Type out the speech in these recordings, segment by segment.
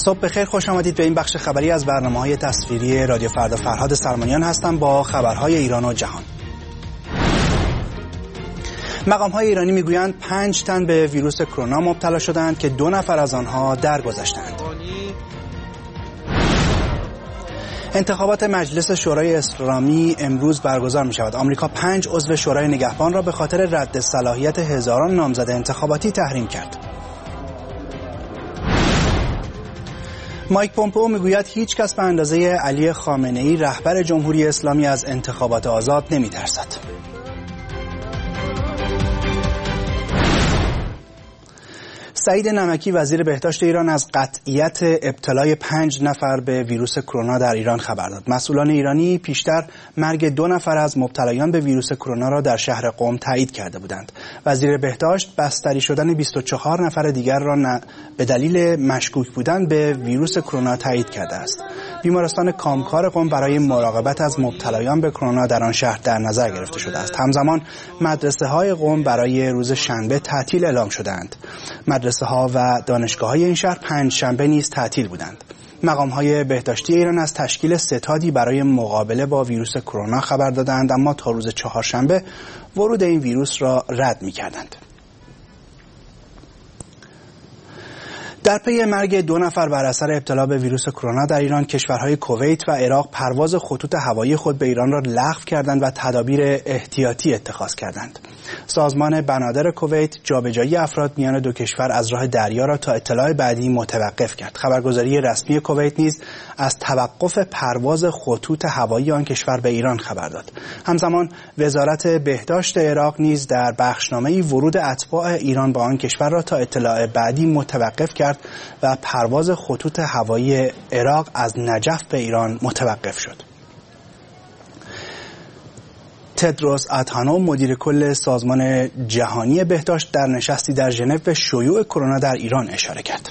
صبح بخیر، خوش آمدید به این بخش خبری از برنامه‌های تصویری رادیو فردا. فرهاد سرمانیان هستم با خبرهای ایران و جهان. مقام‌های ایرانی میگویند 5 تن به ویروس کرونا مبتلا شدند که 2 نفر از آنها درگذشتند. انتخابات مجلس شورای اسلامی امروز برگزار می شود. آمریکا 5 عضو شورای نگهبان را به خاطر رد صلاحیت هزاران نامزد انتخاباتی تحریم کرد. مایک پومپئو میگوید هیچ کس به اندازه علی خامنه‌ای رهبر جمهوری اسلامی از انتخابات آزاد نمی‌ترسد. سعید نمکی وزیر بهداشت ایران از قطعیت ابتلای 5 نفر به ویروس کرونا در ایران خبر داد. مسئولان ایرانی پیشتر مرگ 2 نفر از مبتلایان به ویروس کرونا را در شهر قم تایید کرده بودند. وزیر بهداشت بستری شدن 24 نفر دیگر را به دلیل مشکوک بودن به ویروس کرونا تایید کرده است. بیمارستان کامکار قم برای مراقبت از مبتلایان به کرونا در آن شهر در نظر گرفته شده است. همزمان مدرسه‌های قم برای روز شنبه تعطیل اعلام شدند. مدرسه‌ها و دانشگاه‌های این شهر 5 شنبه نیز تعطیل بودند. مقام‌های بهداشتی ایران از تشکیل ستادی برای مقابله با ویروس کرونا خبر دادند، اما تا روز چهارشنبه ورود این ویروس را رد می‌کردند. در پی مرگ 2 نفر بر اثر ابتلا به ویروس کرونا در ایران، کشورهای کویت و عراق پرواز خطوط هوایی خود به ایران را لغو کردند و تدابیر احتیاطی اتخاذ کردند. سازمان بنادر کویت جابجایی افراد میان 2 کشور از راه دریا را تا اطلاع بعدی متوقف کرد. خبرگزاری رسمی کویت نیز از توقف پرواز خطوط هوایی آن کشور به ایران خبر داد. همزمان وزارت بهداشت عراق نیز در بخشنامه‌ای ورود اتباع ایران به آن کشور را تا اطلاع بعدی متوقف کرد و پرواز خطوط هوایی عراق از نجف به ایران متوقف شد. تدروس آدهانوم مدیر کل سازمان جهانی بهداشت در نشستی در ژنو به شیوع کرونا در ایران اشاره کرد.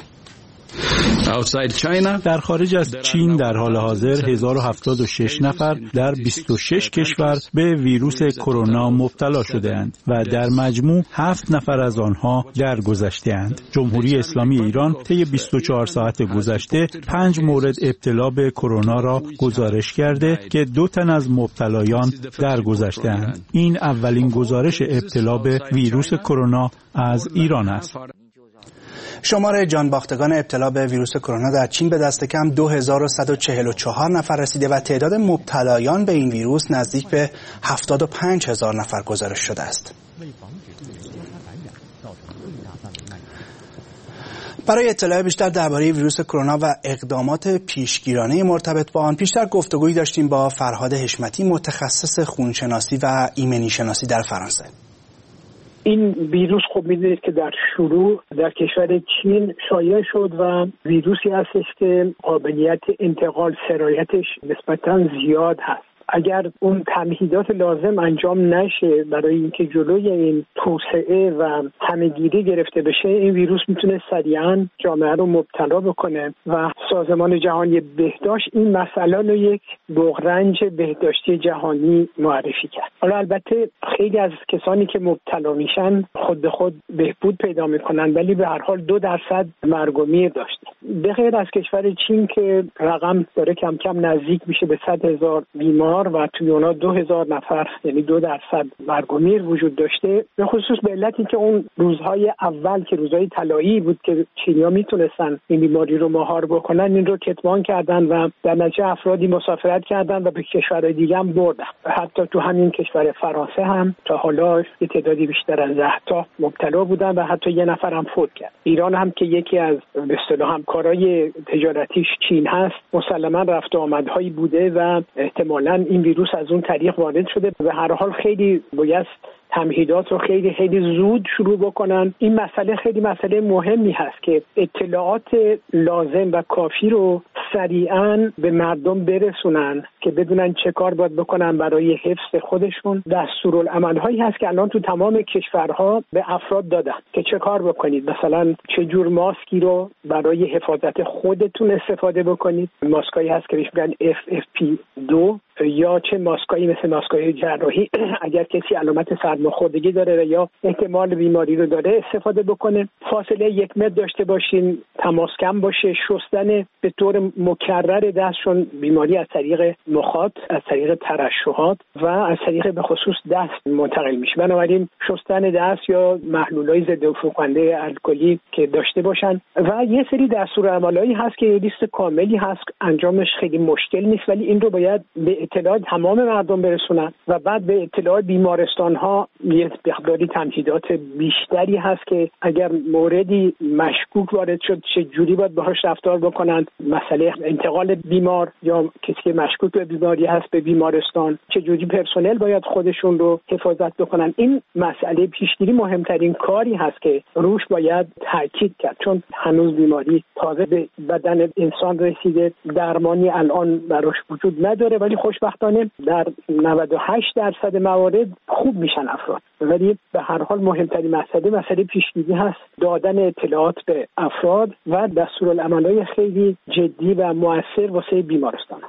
در خارج از چین در حال حاضر 1076 نفر در 26 کشور به ویروس کرونا مبتلا شده‌اند و در مجموع 7 نفر از آنها درگذشته‌اند. جمهوری اسلامی ایران طی 24 ساعت گذشته 5 مورد ابتلا به کرونا را گزارش کرده که 2 تن از مبتلایان درگذشته‌اند. این اولین گزارش ابتلا به ویروس کرونا از ایران است. شمار جانباختگان ابتلا به ویروس کرونا در چین به دست کم 2144 نفر رسیده و تعداد مبتلایان به این ویروس نزدیک به 75000 نفر گزارش شده است. برای اطلاع بیشتر درباره ویروس کرونا و اقدامات پیشگیرانه مرتبط با آن، پیشتر گفتگویی داشتیم با فرهاد حشمتی، متخصص خونشناسی و ایمنی شناسی در فرانسه. این ویروس خب می‌دونید که در شروع در کشور چین شایع شد و ویروسی هستش که قابلیت انتقال سرایتش نسبتاً زیاد هست. اگر اون تمهیدات لازم انجام نشه برای اینکه جلوی این توسعه و همه‌گیری گرفته بشه، این ویروس میتونه سریعاً جامعه رو مبتلا بکنه و سازمان جهانی بهداشت این مسئله رو یک بحران بهداشتی جهانی معرفی کرد. حالا البته خیلی از کسانی که مبتلا میشن خود به خود بهبود پیدا میکنن، ولی به هر حال 2% مرگ و میر داشت. به غیر از کشور چین که رقم داره کم کم نزدیک میشه به 100,000 بیمار و توی اونا 2000 نفر یعنی 2% مرگ و میر وجود داشته، به خصوص به علت اینکه اون روزهای اول که روزهای طلایی بود که چینی‌ها میتونستن این بیماری رو مهار بکنن، این رو کتمان کردن و در نتیجه افرادی مسافرت کردن و به کشورهای دیگه هم بردن. حتی تو همین کشور فرانسه هم تا حالا یه تعدادی بیشتر از 10 تا مبتلا بودن و حتی 1 نفر هم فوت کرد. ایران هم که یکی از به اصطلاح همکارای تجارتیش چین هست، مسلماً رفت و آمدهایی بوده و احتمالاً این ویروس از اون طریق وارد شده. به هر حال خیلی باید تمهیدات رو خیلی زود شروع بکنن. این مسئله خیلی مسئله مهمی هست که اطلاعات لازم و کافی رو سریعاً به مردم برسونن که بدونن چه کار باید بکنن برای حفظ خودشون. دستورالعمل‌هایی هست که الان تو تمام کشورها به افراد دادن که چه کار بکنید. مثلا چه جور ماسکی رو برای حفاظت خودتون استفاده بکنید. ماسکایی هست که بهش میگن FFP2 یا چه ماسکایی مثل ماسکای جراحی اگر کسی علامت سرماخوردگی داره و یا احتمال بیماری رو داره استفاده بکنه. فاصله 1 متر داشته باشین، تماس کم باشه، شستن به طور مکرر دستشون بیماری از طریق نخاط، از طریق ترشحات و از طریق به خصوص دست منتقل میشه. بنابراین شستن دست یا محلولای ضد عفونی‌کننده الکلی که داشته باشن و یه سری دستورالعملایی هست که لیست کاملی هست، انجامش خیلی مشکل نیست، ولی این رو باید به اطلاع تمام مردم برسونن و بعد به اطلاع بیمارستان ها یه مقداری تمهیدات بیشتری هست که اگر موردی مشکوک وارد شد چه جوری باید باهاش رفتار بکنن، مسئله انتقال بیمار یا کسی که مشکوک به بیماری هست به بیمارستان چه جوری پرسنل باید خودشون رو حفاظت بکنن. این مسئله پیشگیری مهمترین کاری هست که روش باید تاکید کرد، چون هنوز بیماری تازه به بدن انسان رسیده، درمانی الان براش وجود نداره، ولی خوشبختانه در 98% موارد خوب میشن افراد. ولی به هر حال مهمترین مسئله پیشگیری هست، دادن اطلاعات به افراد و دستورالعمل‌های خیلی جدی و مؤثر واسه بیمارستان.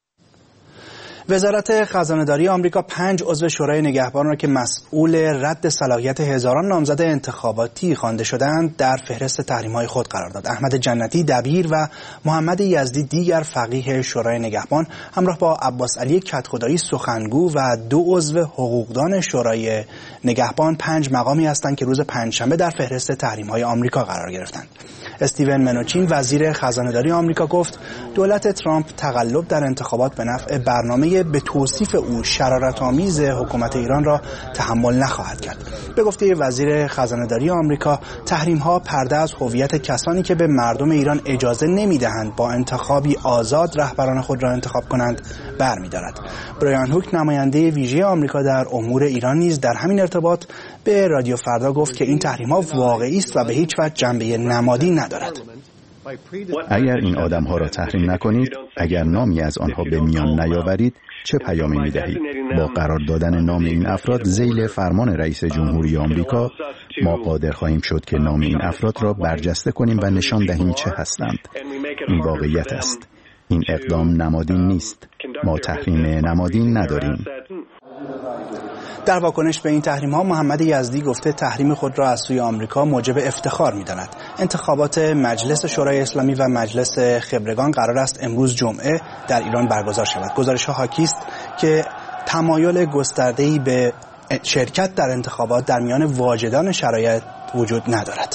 وزارت خزانه‌داری آمریکا 5 عضو شورای نگهبان را که مسئول رد صلاحیت هزاران نامزد انتخاباتی خوانده شدند در فهرست تحریم‌های خود قرار داد. احمد جنتی دبیر و محمد یزدی دیگر فقیه شورای نگهبان همراه با عباس علی کدخدایی سخنگو و 2 عضو حقوقدان شورای نگهبان 5 مقامی هستند که روز پنجشنبه در فهرست تحریم‌های آمریکا قرار گرفتند. استیون منوچین وزیر خزانه‌داری آمریکا گفت دولت ترامپ تقلب در انتخابات به نفع برنامه به توصیف او شرارت‌آمیز حکومت ایران را تحمل نخواهد کرد. به گفته وزیر خزانه‌داری آمریکا تحریم‌ها پرده از هویت کسانی که به مردم ایران اجازه نمی‌دهند با انتخابی آزاد رهبران خود را انتخاب کنند برمی‌دارد. برایان هوک نماینده ویژه آمریکا در امور ایران نیز در همین ارتباط به رادیو فردا گفت که این تحریم‌ها واقعی است و به هیچ وجه جنبه نمادی ندارد. اگر این آدم‌ها را تحریم نکنید، اگر نامی از آنها به میان نیاورید، چه پیامی می‌دهید؟ با قرار دادن نام این افراد ذیل فرمان رئیس جمهوری آمریکا، ما قادر خواهیم شد که نام این افراد را برجسته کنیم و نشان دهیم چه هستند. این واقعیت است. این اقدام نمادین نیست. ما تحریم نمادین نداریم. در واکنش به این تحریم‌ها محمد یزدی گفته تحریم خود را از سوی آمریکا موجب افتخار می‌داند. انتخابات مجلس شورای اسلامی و مجلس خبرگان قرار است امروز جمعه در ایران برگزار شود. گزارش‌ها حاکی است که تمایل گسترده‌ای به شرکت در انتخابات در میان واجدان شرایط وجود ندارد.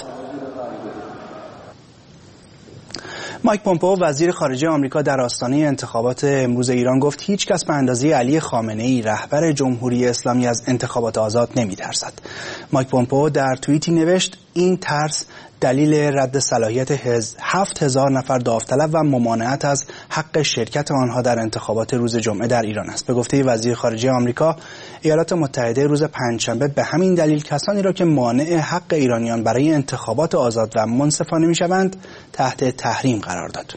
مایک پومپئو وزیر خارجه آمریکا در آستانه انتخابات امروز ایران گفت هیچ کس به اندازه علی خامنه‌ای رهبر جمهوری اسلامی از انتخابات آزاد نمی‌ترسد. مایک پومپئو در توییتی نوشت این ترس دلیل رد صلاحیت 7000 نفر داوطلب و ممانعت از حق شرکت آنها در انتخابات روز جمعه در ایران است. به گفته وزیر خارجه آمریکا، ایالات متحده روز پنجشنبه به همین دلیل کسانی را که مانع حق ایرانیان برای انتخابات آزاد و منصفانه می‌شوند تحت تحریم قرار داد.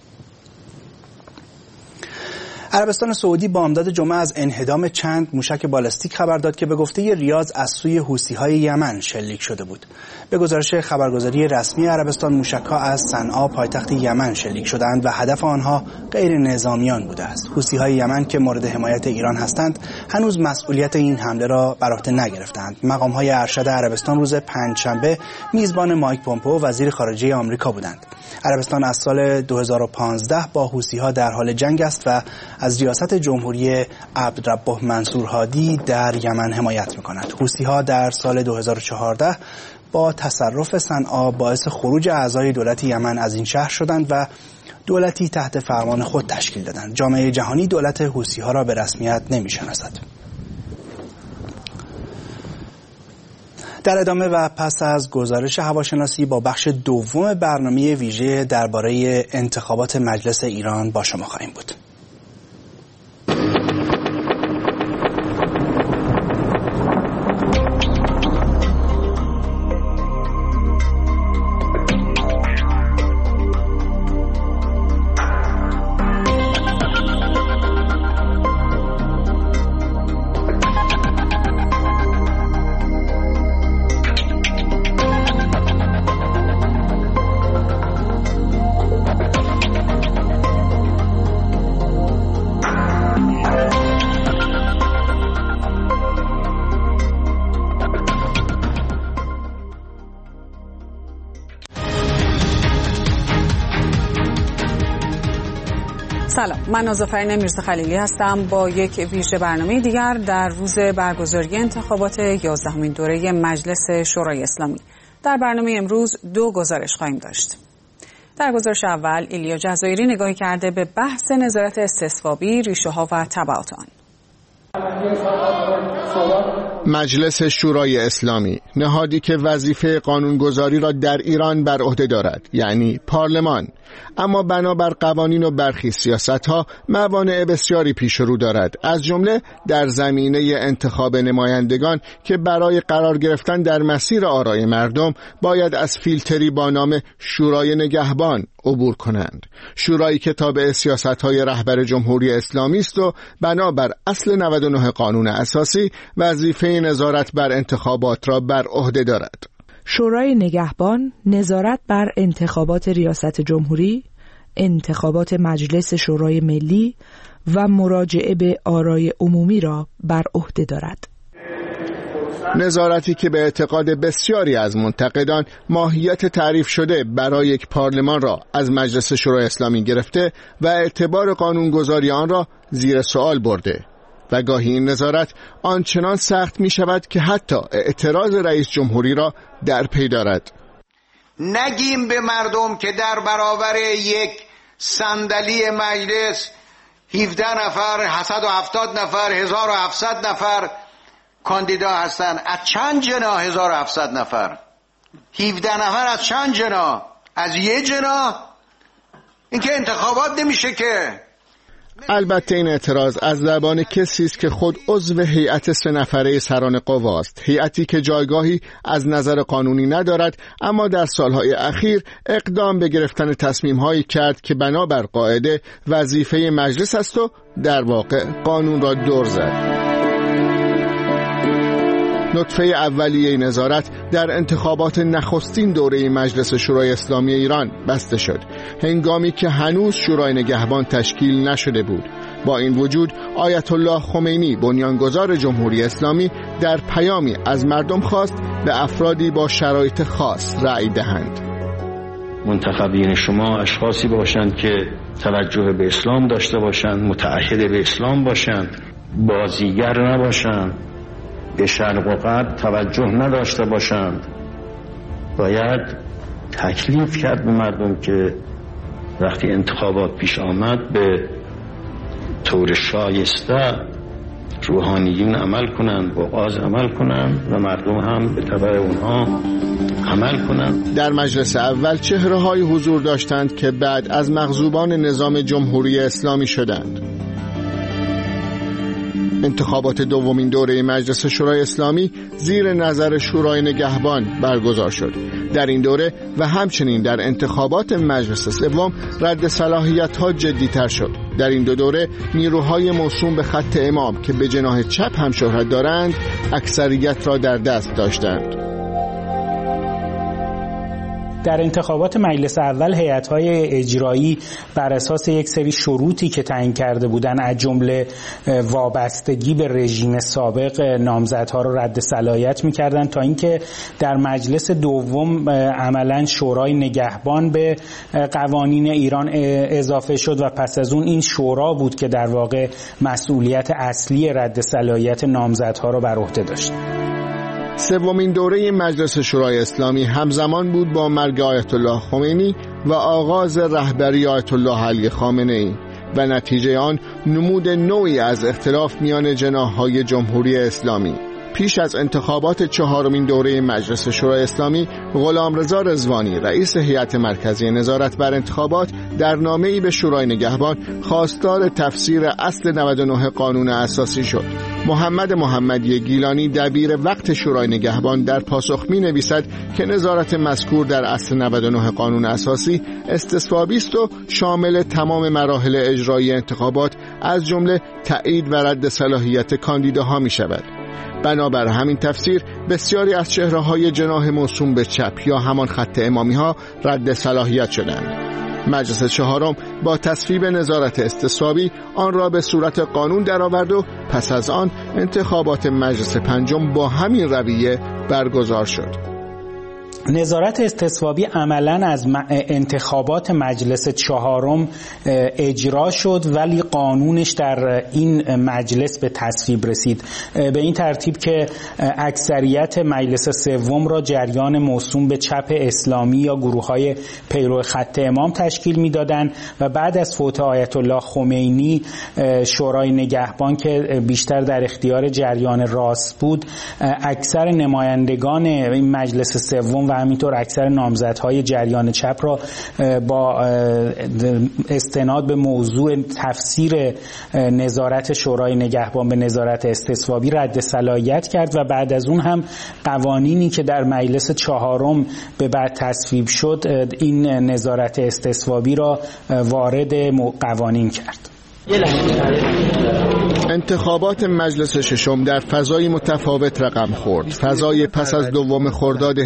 عربستان سعودی بامداد جمعه از انهدام چند موشک بالستیک خبر داد که به گفته ریاض از سوی حوثی‌های یمن شلیک شده بود. به گزارش خبرگزاری رسمی عربستان موشک‌ها از صنعا پایتخت یمن شلیک شدند و هدف آنها غیر نظامیان بوده است. حوثی‌های یمن که مورد حمایت ایران هستند هنوز مسئولیت این حمله را بر عهده نگرفتند. مقام‌های ارشد عربستان روز پنجشنبه میزبان مایک پومپئو وزیر خارجه آمریکا بودند. عربستان از سال 2015 با حوثی‌ها در حال جنگ است و از ریاست جمهوری عبدالرب منصور هادی در یمن حمایت می‌کند. حوثی‌ها در سال 2014 با تصرف صنعا باعث خروج اعضای دولت یمن از این شهر شدند و دولتی تحت فرمان خود تشکیل دادند. جامعه جهانی دولت حوثی‌ها را به رسمیت نمی‌شناسد. در ادامه و پس از گزارش هواشناسی با بخش دوم برنامه ویژه درباره انتخابات مجلس ایران با شما خواهیم بود. سلام، من نازافرین میرزا خلیلی هستم با یک ویژه برنامه دیگر در روز برگزاری انتخابات 11مین دوره مجلس شورای اسلامی. در برنامه امروز 2 گزارش خواهیم داشت. در گزارش اول ایلیا جزایری نگاهی کرده به بحث نظارت استصوابی، ریشه‌ها و تبعات آن. مجلس شورای اسلامی، نهادی که وظیفه قانونگذاری را در ایران بر عهده دارد، یعنی پارلمان، اما بنابر قوانین و برخی سیاست‌ها موانع بسیاری پیش رو دارد، از جمله در زمینه انتخاب نمایندگان که برای قرار گرفتن در مسیر آرای مردم باید از فیلتری با نام شورای نگهبان عبور کنند. شورایی که تابع سیاست‌های رهبر جمهوری اسلامی است و بنابر اصل 99 قانون اساسی وظیفه نظارت بر انتخابات را بر عهده دارد. شورای نگهبان نظارت بر انتخابات ریاست جمهوری، انتخابات مجلس شورای ملی و مراجعه به آرای عمومی را بر عهده دارد. نظارتی که به اعتقاد بسیاری از منتقدان ماهیت تعریف شده برای یک پارلمان را از مجلس شورای اسلامی گرفته و اعتبار قانونگذاری آن را زیر سوال برده و گاهی این نظارت آنچنان سخت می شود که حتی اعتراض رئیس جمهوری را در پی دارد. نگیم به مردم که در برابر یک صندلی مجلس 17 نفر، 170 نفر، 1700 نفر کاندیدا هستن. از چند جنا 1700 نفر؟ 17 نفر از چند جنا؟ از یه جنا؟ این که انتخابات نمیشه که. البته این اعتراض از زبان کسی است که خود عضو هیئت 3 نفره سران قواست، هیئتی که جایگاهی از نظر قانونی ندارد، اما در سالهای اخیر اقدام به گرفتن تصمیم‌هایی کرد که بنابر قاعده وظیفه مجلس است و در واقع قانون را دور زد. نطفه اولیه نظارت در انتخابات نخستین دوره مجلس شورای اسلامی ایران بسته شد، هنگامی که هنوز شورای نگهبان تشکیل نشده بود. با این وجود آیت الله خمینی بنیانگذار جمهوری اسلامی در پیامی از مردم خواست به افرادی با شرایط خاص رأی دهند. منتخبین شما اشخاصی باشند که توجه به اسلام داشته باشند، متعهد به اسلام باشند، بازیگر نباشند، به شرق و غرب توجه نداشته باشند. باید تکلیف کرد به مردم که وقتی انتخابات پیش آمد به طور شایسته روحانیون عمل کنند، با آز عمل کنند و مردم هم به تبع اونها عمل کنند. در مجلس اول چهره‌های حضور داشتند که بعد از مغضوبان نظام جمهوری اسلامی شدند. انتخابات دومین دوره مجلس شورای اسلامی زیر نظر شورای نگهبان برگزار شد. در این دوره و همچنین در انتخابات مجلس سوم رد صلاحیت‌ها جدی‌تر شد. در این 2 دوره نیروهای موسوم به خط امام که به جناح چپ هم شهرت دارند اکثریت را در دست داشتند. در انتخابات مجلس اول هیئت‌های اجرایی بر اساس یک سری شروطی که تعیین کرده بودند، از جمله وابستگی به رژیم سابق، نامزدها را رد صلاحیت می‌کردند، تا اینکه در مجلس دوم عملاً شورای نگهبان به قوانین ایران اضافه شد و پس از اون این شورا بود که در واقع مسئولیت اصلی رد صلاحیت نامزدها را بر عهده داشت. سومین دوره مجلس شورای اسلامی همزمان بود با مرگ آیت الله خمینی و آغاز رهبری آیت الله علی خامنه‌ای و نتیجه آن نمود نوعی از اختلاف میان جناح‌های جمهوری اسلامی. پیش از انتخابات 4مین دوره مجلس شورای اسلامی، غلامرضا رضوانی رئیس هیئت مرکزی نظارت بر انتخابات در نامه‌ای به شورای نگهبان خواستار تفسیر اصل 99 قانون اساسی شد. محمد محمدی گیلانی دبیر وقت شورای نگهبان در پاسخ می‌نویسد که نظارت مذکور در اصل 99 قانون اساسی استصوابی است و شامل تمام مراحل اجرایی انتخابات از جمله تایید و رد صلاحیت کاندیداها می‌شود. بنابر همین تفسیر بسیاری از چهره‌های جناح موسوم به چپ یا همان خط امامی‌ها رد صلاحیت شدند. مجلس چهارم با تصویب نظارت استصوابی آن را به صورت قانون درآورد و پس از آن انتخابات مجلس پنجم با همین رویه برگزار شد. نظارت استصوابی عملاً از انتخابات مجلس چهارم اجرا شد، ولی قانونش در این مجلس به تصویب رسید، به این ترتیب که اکثریت مجلس سوم را جریان موسوم به چپ اسلامی یا گروه‌های پیرو خط امام تشکیل می‌دادند و بعد از فوت آیت الله خمینی شورای نگهبان که بیشتر در اختیار جریان راست بود، اکثر نمایندگان این مجلس سوم و همینطور اکثر نامزدهای جریان چپ را با استناد به موضوع تفسیر نظارت شورای نگهبان به نظارت استصوابی رد صلاحیت کرد و بعد از اون هم قوانینی که در مجلس چهارم به بعد تصویب شد این نظارت استصوابی را وارد قوانین کرد. انتخابات مجلس ششم در فضای متفاوت رقم خورد، فضای پس از 2 خرداد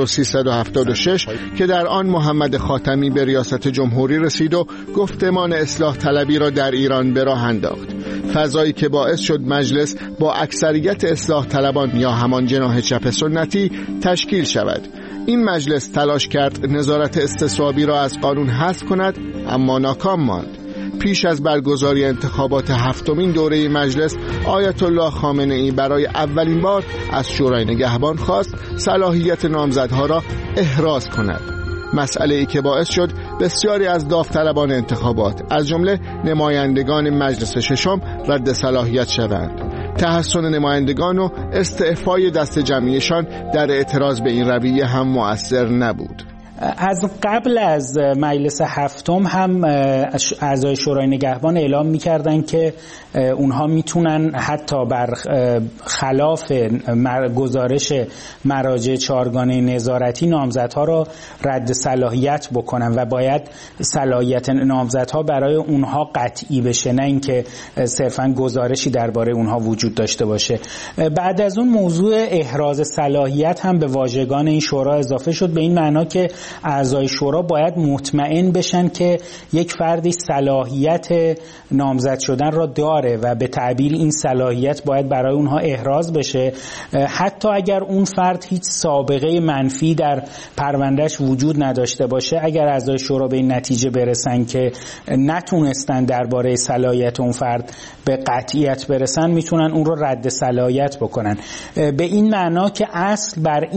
1376 که در آن محمد خاتمی به ریاست جمهوری رسید و گفتمان اصلاح طلبی را در ایران به راه انداخت، فضایی که باعث شد مجلس با اکثریت اصلاح طلبان یا همان جناح چپ سنتی تشکیل شود. این مجلس تلاش کرد نظارت استصوابی را از قانون حذف کند، اما ناکام ماند. پیش از برگزاری انتخابات 7مین دوره مجلس، آیت الله خامنه ای برای اولین بار از شورای نگهبان خواست صلاحیت نامزدها را احراز کند، مسئله ای که باعث شد بسیاری از داوطلبان انتخابات از جمله نمایندگان مجلس ششم رد صلاحیت شوند. تحسن نمایندگان و استعفای دست جمعیشان در اعتراض به این رویه هم مؤثر نبود. از قبل از مجلس هفتم هم اعضای شورای نگهبان اعلام می‌کردند که اونها میتونن حتی بر خلاف گزارش مراجع چهارگانه نظارتی نامزدها را رد صلاحیت بکنن و باید صلاحیت نامزدها برای اونها قطعی بشه، نه اینکه صرفاً گزارشی درباره اونها وجود داشته باشه. بعد از اون موضوع احراز صلاحیت هم به واژگان این شورا اضافه شد، به این معنا که اعضای شورا باید مطمئن بشن که یک فردی صلاحیت نامزد شدن را داره و به تعبیر این صلاحیت باید برای اونها احراز بشه، حتی اگر اون فرد هیچ سابقه منفی در پروندهش وجود نداشته باشه. اگر اعضای شورا به این نتیجه برسن که نتونستن درباره صلاحیت اون فرد به قطعیت برسن، میتونن اون رو رد صلاحیت بکنن، به این معنا که اصل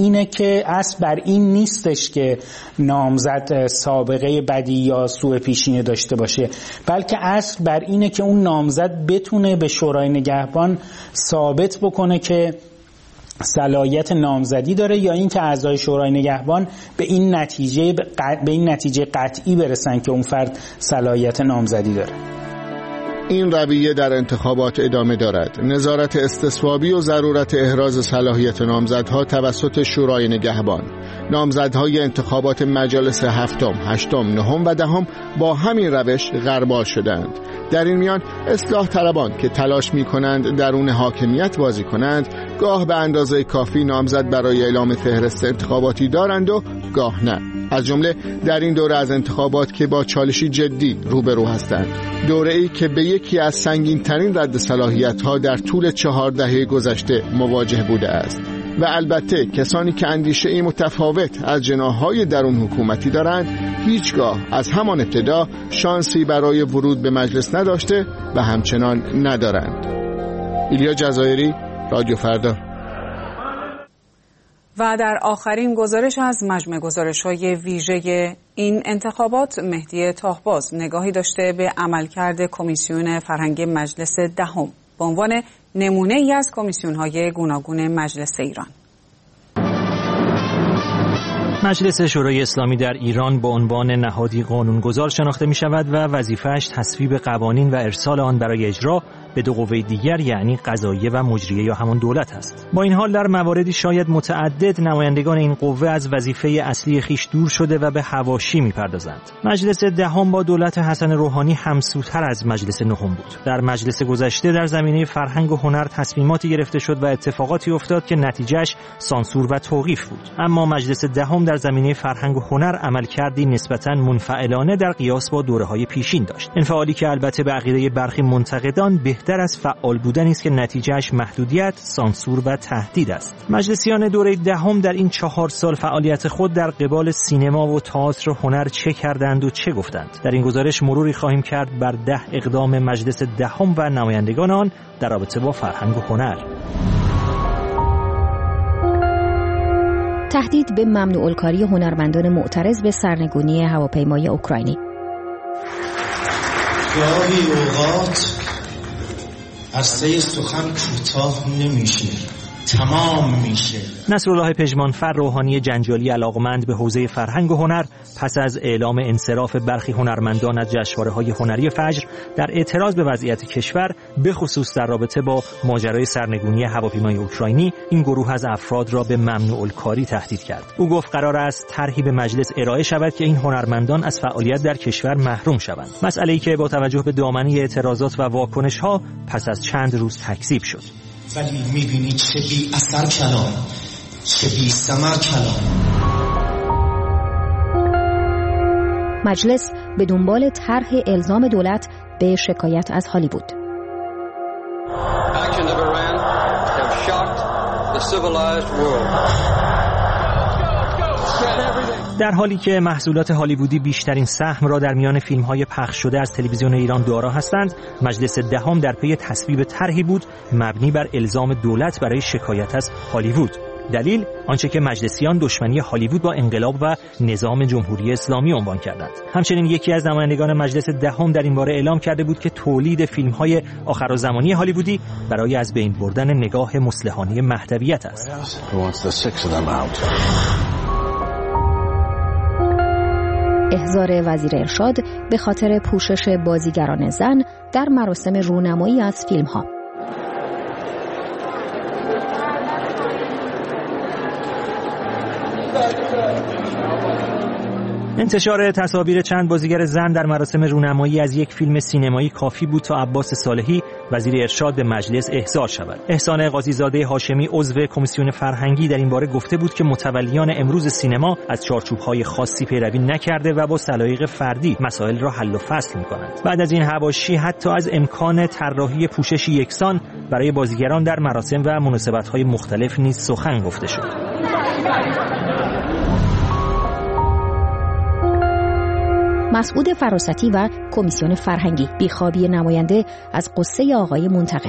بر این نیستش که نامزد سابقه بدی یا سوء پیشینه داشته باشه، بلکه اصل بر اینه که اون نامزد بتونه به شورای نگهبان ثابت بکنه که صلاحیت نامزدی داره، یا اینکه اعضای شورای نگهبان به این نتیجه قطعی برسن که اون فرد صلاحیت نامزدی داره. این رویه در انتخابات ادامه دارد. نظارت استصوابی و ضرورت احراز صلاحیت نامزدها توسط شورای نگهبان. نامزدهای انتخابات مجالس هفتم، هشتم، نهم و دهم با همین روش غربال شدند. در این میان اصلاح طلبان که تلاش می کنند درون حاکمیت بازی کنند، گاه به اندازه کافی نامزد برای اعلام فهرست انتخاباتی دارند و گاه نه. از جمله در این دوره از انتخابات که با چالشی جدی روبرو هستند، دوره‌ای که به یکی از سنگین‌ترین رد صلاحیت‌ها در طول 4 دهه گذشته مواجه بوده است. و البته کسانی که اندیشه متفاوت از جناح‌های درون حکومتی دارند، هیچگاه از همان ابتدا شانسی برای ورود به مجلس نداشته و همچنان ندارند. ایلیا جزایری، رادیو فردا. و در آخرین گزارش از مجمع گزارش‌های ویژه این انتخابات، مهدی تاهباز نگاهی داشته به عملکرد کمیسیون فرهنگ مجلس دهم به عنوان نمونه‌ای از کمیسیون‌های گوناگون مجلس ایران. مجلس شورای اسلامی در ایران به عنوان نهادی قانونگذار شناخته می شود و وظیفه‌اش تصویب قوانین و ارسال آن برای اجرا به 2 قوه دیگر، یعنی قضاییه و مجریه یا همان دولت است. با این حال در مواردی شاید متعدد نمایندگان این قوه از وظیفه اصلی خیش دور شده و به حواشی می‌پردازند. مجلس دهم با دولت حسن روحانی همسوتر از مجلس نهم بود. در مجلس گذشته در زمینه فرهنگ و هنر تصمیماتی گرفته شد و اتفاقاتی افتاد که نتیجهش سانسور و توقیف بود. اما مجلس دهم در زمینه فرهنگ و هنر عملکردی نسبتاً منفعلانه در قیاس با دوره‌های پیشین داشت. انفعالی که البته به عقیده برخی منتقدان بهتر از فعال بودنی است که نتیجهش محدودیت، سانسور و تهدید است. مجلسیان دوره دهم در این 4 سال فعالیت خود در قبال سینما و تئاتر و هنر چه کردند و چه گفتند؟ در این گزارش مروری خواهیم کرد بر 10 اقدام مجلس دهم و نمایندگان آن در رابطه با فرهنگ و هنر. تهدید به ممنوع الکاری هنرمندان معترض به سرنگونی هواپیمای اوکراینی. گاهی اوقات عرصه سخن کوتاه نمیشه، تمام میشه. نصرالله پژمانفر، روحانی جنجالی علاقمند به حوزه فرهنگ و هنر، پس از اعلام انصراف برخی هنرمندان از جشنواره‌های هنری فجر در اعتراض به وضعیت کشور، به خصوص در رابطه با ماجرای سرنگونی هواپیمای اوکراینی، این گروه از افراد را به ممنوع الکاری تهدید کرد. او گفت قرار است طرحی به مجلس ارائه شود که این هنرمندان از فعالیت در کشور محروم شوند. مسئله‌ای که با توجه به دامنه اعتراضات و واکنش‌ها پس از چند روز تکذیب شد. ولی میبینی چه بی اثر کلام، چه بی ثمر کلام. مجلس به دنبال طرح الزام دولت به شکایت از هالیوود. در حالی که محصولات هالیوودی بیشترین سهم را در میان فیلم‌های پخش شده از تلویزیون ایران دارا هستند، مجلس دهم در پی تصویب طرحی بود مبنی بر الزام دولت برای شکایت از هالیوود. دلیل آنچه که مجلسیان دشمنی هالیوود با انقلاب و نظام جمهوری اسلامی عنوان کردند. همچنین یکی از نمایندگان مجلس دهم در این باره اعلام کرده بود که تولید فیلم‌های آخرالزمانی هالیوودی برای از بین بردن نگاه مصلحانه مهدویت است. احضار وزیر ارشاد به خاطر پوشش بازیگران زن در مراسم رونمایی از فیلم‌ها. انتشار تصاویر چند بازیگر زن در مراسم رونمایی از یک فیلم سینمایی کافی بود تا عباس صالحی وزیر ارشاد به مجلس احضار شود. احسان قاضی‌زاده هاشمی عضو کمیسیون فرهنگی در این باره گفته بود که متولیان امروز سینما از چارچوب‌های خاصی پیروی نکرده و با سلایق فردی مسائل را حل و فصل می‌کنند. بعد از این حواشی حتی از امکان طراحی پوششی یکسان برای بازیگران در مراسم و مناسبت‌های مختلف نیز سخن گفته شد. مسعود فراستی و کمیسیون فرهنگی بیخوابی نماینده از قصه آقای منتقد.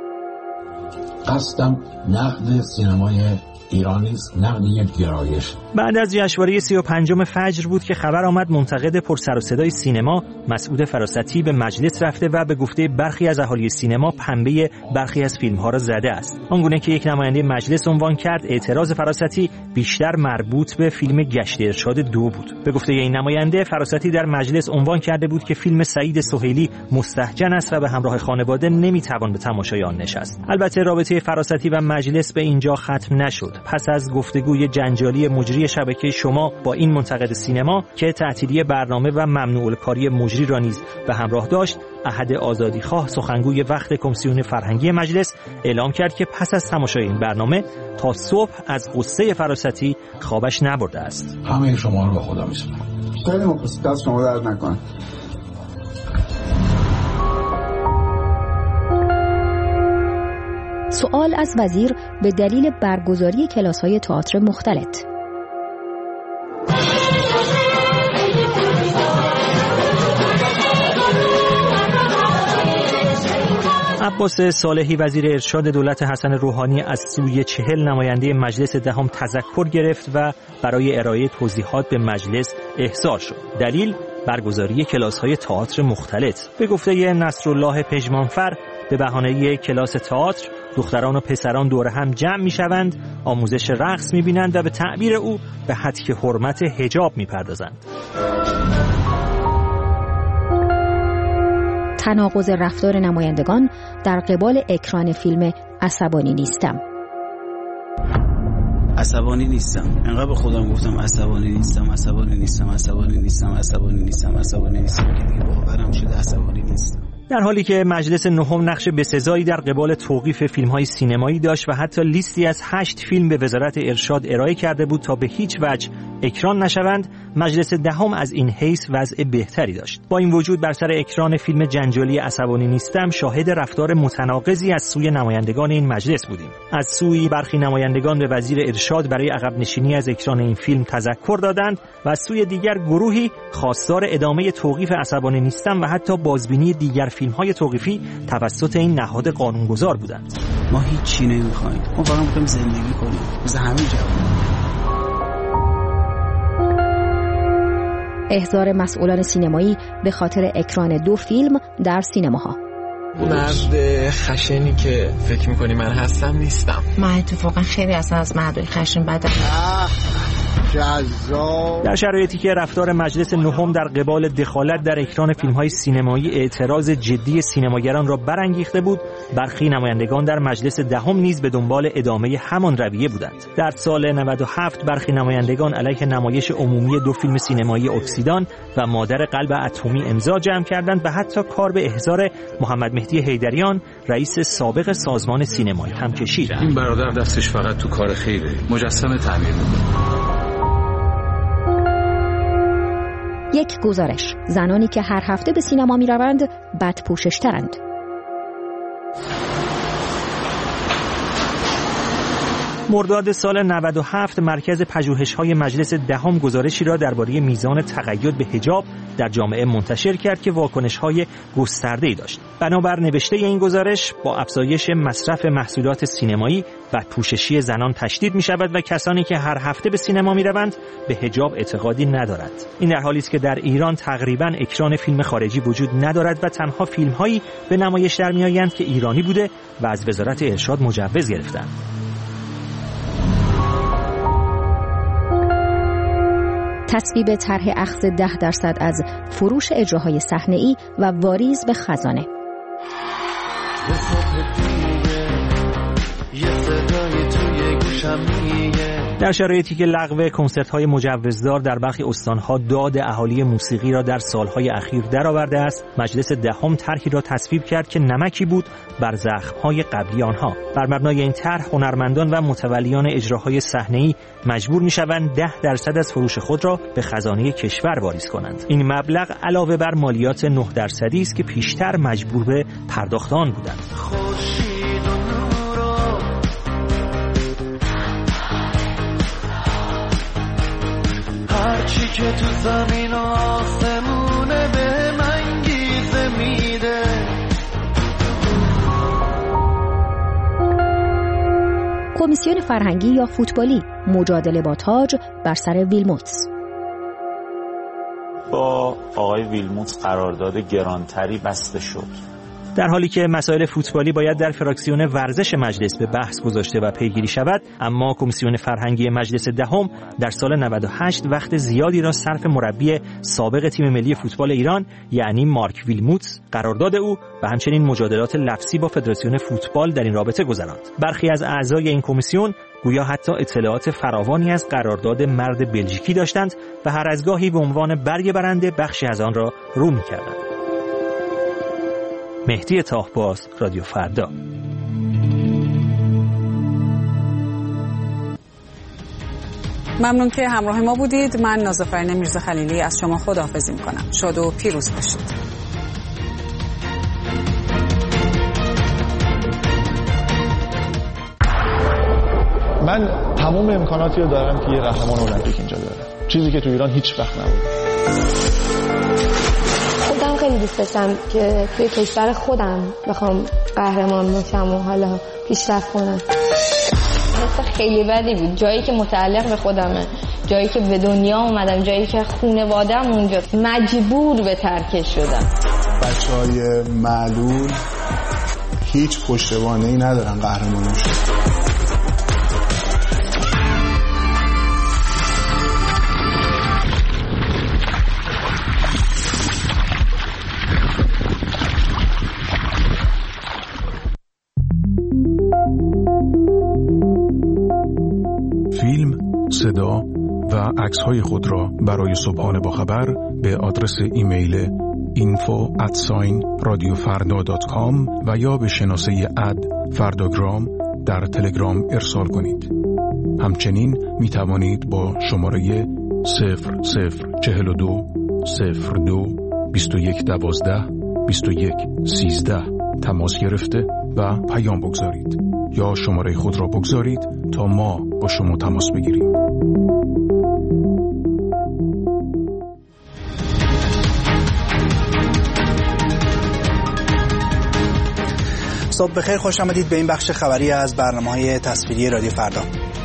قصدم نقد سینمای ایران نیست، نقد یک گرایش. بعد از جشنواره 35 فجر بود که خبر آمد منتقد پرسر و صدای سینما مسعود فراستی به مجلس رفته و به گفته برخی از اهالی سینما پنبه برخی از فیلم‌ها را زده است. آنگونه که یک نماینده مجلس عنوان کرد، اعتراض فراستی بیشتر مربوط به فیلم گشت ارشاد 2 بود. به گفته این نماینده، فراستی در مجلس عنوان کرده بود که فیلم سعید سهیلی مستهجن است و به همراه خانواده نمیتوان به تماشای آن نشست. البته رابطه فراستی و مجلس به اینجا ختم نشد. پس از گفتگوی جنجالی مجری شبکه شما با این منتقد سینما که تعطیلی برنامه و ممنوع الکاری مجری را نیز به همراه داشت، احد آزادیخواه سخنگوی وقت کمیسیون فرهنگی مجلس اعلام کرد که پس از تماشای این برنامه تا صبح از غصه فراستی خوابش نبرده است. همه شما رو به خدا میسپارم. خیلی مخلصم، دست شما درد نکنه. سوال از وزیر به دلیل برگزاری کلاس‌های تئاتر مختلط. عباس صالحی وزیر ارشاد دولت حسن روحانی از سوی 40 نماینده مجلس دهم تذکر گرفت و برای ارائه توضیحات به مجلس احضار شد. دلیل برگزاری کلاس‌های تئاتر مختلط. به گفته نصرالله پژمانفر، به بهانه کلاس تئاتر دختران و پسران دور هم جمع می‌شوند، آموزش رقص می‌بینند و به تعبیر او به هتک حرمت حجاب می‌پردازند. تناقض رفتار نمایندگان در قبال اکران فیلم عصبانی نیستم. عصبانی نیستم. انقدر به خودم گفتم عصبانی نیستم که دیگه باورم شده عصبانی نیستم. در حالی که مجلس نهم نقش بسزایی در قبال توقیف فیلم‌های سینمایی داشت و حتی لیستی از 8 فیلم به وزارت ارشاد ارائه کرده بود تا به هیچ وجه اکران نشوند، مجلس دهم از این حیث وضع بهتری داشت. با این وجود بر سر اکران فیلم جنجالی عصبانی نیستم شاهد رفتار متناقضی از سوی نمایندگان این مجلس بودیم. از سوی برخی نمایندگان به وزیر ارشاد برای عقب نشینی از اکران این فیلم تذکر دادند و از سوی دیگر گروهی خواستار ادامه توقیف عصبانی نیستم و حتی بازبینی دیگر فیلم‌های توقیفی توسط این نهاد قانونگذار بودند. ما هیچ چی نمی‌خوایم. ما فقط می‌خوایم زندگی کنیم. مثل همه جوونا. احضار مسئولان سینمایی به خاطر اکران 2 فیلم در سینماها. مرد خشنی که فکر میکنی من هستم نیستم. من اتفاقا خیلی از مردای خشن بدم. در شرایطی که رفتار مجلس نهم در قبال دخالت در اکران فیلم‌های سینمایی اعتراض جدی سینماگران را برانگیخته بود، برخی نمایندگان در مجلس دهم نیز به دنبال ادامه همان رویه بودند. در سال 97 برخی نمایندگان علیه نمایش عمومی 2 فیلم سینمایی اکسیدان و مادر قلب اتمی امضا جمع کردند و حتی کار به احضار محمد مهدی حیدریان رئیس سابق سازمان سینمایی هم کشیدند. این برادر دستش فقط تو کار خیره، مجسمه تعمیر می‌کنه. یک گزارش: زنانی که هر هفته به سینما می روند بدپوشش‌ترند. مرداد سال 97 مرکز پژوهش‌های مجلس دهم گزارشی را درباره میزان تقید به حجاب در جامعه منتشر کرد که واکنش‌های گسترده‌ای داشت. بنابر نوشته این گزارش، با افزایش مصرف محصولات سینمایی بدپوششی زنان تشدید می‌شود و کسانی که هر هفته به سینما می‌روند به حجاب اعتقادی ندارند. این در حالی است که در ایران تقریباً اکران فیلم خارجی وجود ندارد و تنها فیلم‌هایی به نمایش در می‌آیند که ایرانی بوده و از وزارت ارشاد مجوز گرفتند. تصویب طرح اخذ 10% از فروش اجراهای صحنه‌ای و واریز به خزانه. در شرایطی که لغو کنسرت‌های مجوزدار در برخی استان‌ها داد اهالی موسیقی را در سال‌های اخیر درآورده است، مجلس دهم طرحی را تصویب کرد که نمکی بود بر زخم‌های قبلی آنها. بر مبنای این طرح هنرمندان و متولیان اجراهای صحنه‌ای مجبور می‌شوند 10% از فروش خود را به خزانه کشور واریز کنند. این مبلغ علاوه بر مالیات 9% است که پیشتر مجبور به پرداخت آن بودند. هرچی که تو زمین و آسمونه به من گیزه میده. کمیسیون فرهنگی یا فوتبالی مجادله با تاج بر سر ویلموتس. با آقای ویلموتس قرارداد گرانتری بسته شد. در حالی که مسائل فوتبالی باید در فراکسیون ورزش مجلس به بحث گذاشته و پیگیری شود، اما کمیسیون فرهنگی مجلس دهم در سال 98 وقت زیادی را صرف مربی سابق تیم ملی فوتبال ایران یعنی مارک ویلموتس، قرارداد او و همچنین مجادلات لفظی با فدراسیون فوتبال در این رابطه گذراند. برخی از اعضای این کمیسیون گویا حتی اطلاعات فراوانی از قرارداد مرد بلژیکی داشتند و هر از گاهی به عنوان برگ برنده بخشی از آن را رو می‌کردند. مهدی تاهباز، رادیو فردا. ممنون که همراه ما بودید. من نازافرین میرزا خلیلی از شما خداحافظی میکنم. شاد و پیروز باشید. من تمام امکاناتی رو دارم که یه قهرمان المپیک اینجا داره، چیزی که تو ایران هیچ وقت نبود. خودم خیلی دوست داشتم که توی کشور خودم بخوام قهرمان باشم و حالا پیشرفت کنم. حس خیلی بدی بود، جایی که متعلق به خودمه، جایی که به دنیا اومدم، جایی که خانواده‌ام اونجاست، مجبور به ترکش شدم. بچه‌های معلول هیچ پشتوانه‌ای ندارن قهرمان شدن. فیلم، صدا و عکس‌های خود را برای صبحانه با خبر به آدرس ایمیل info@radiofarda.com و یا به شناسه @فرداگرام در تلگرام ارسال کنید. همچنین می توانید با شماره 0042 02 21 12 21 13 تماس گرفته و پیام بگذارید یا شماره خود را بگذارید تا ما با شما تماس بگیریم. صبح بخیر، خوش آمدید به این بخش خبری از برنامه‌های تصویری رادیو فردا.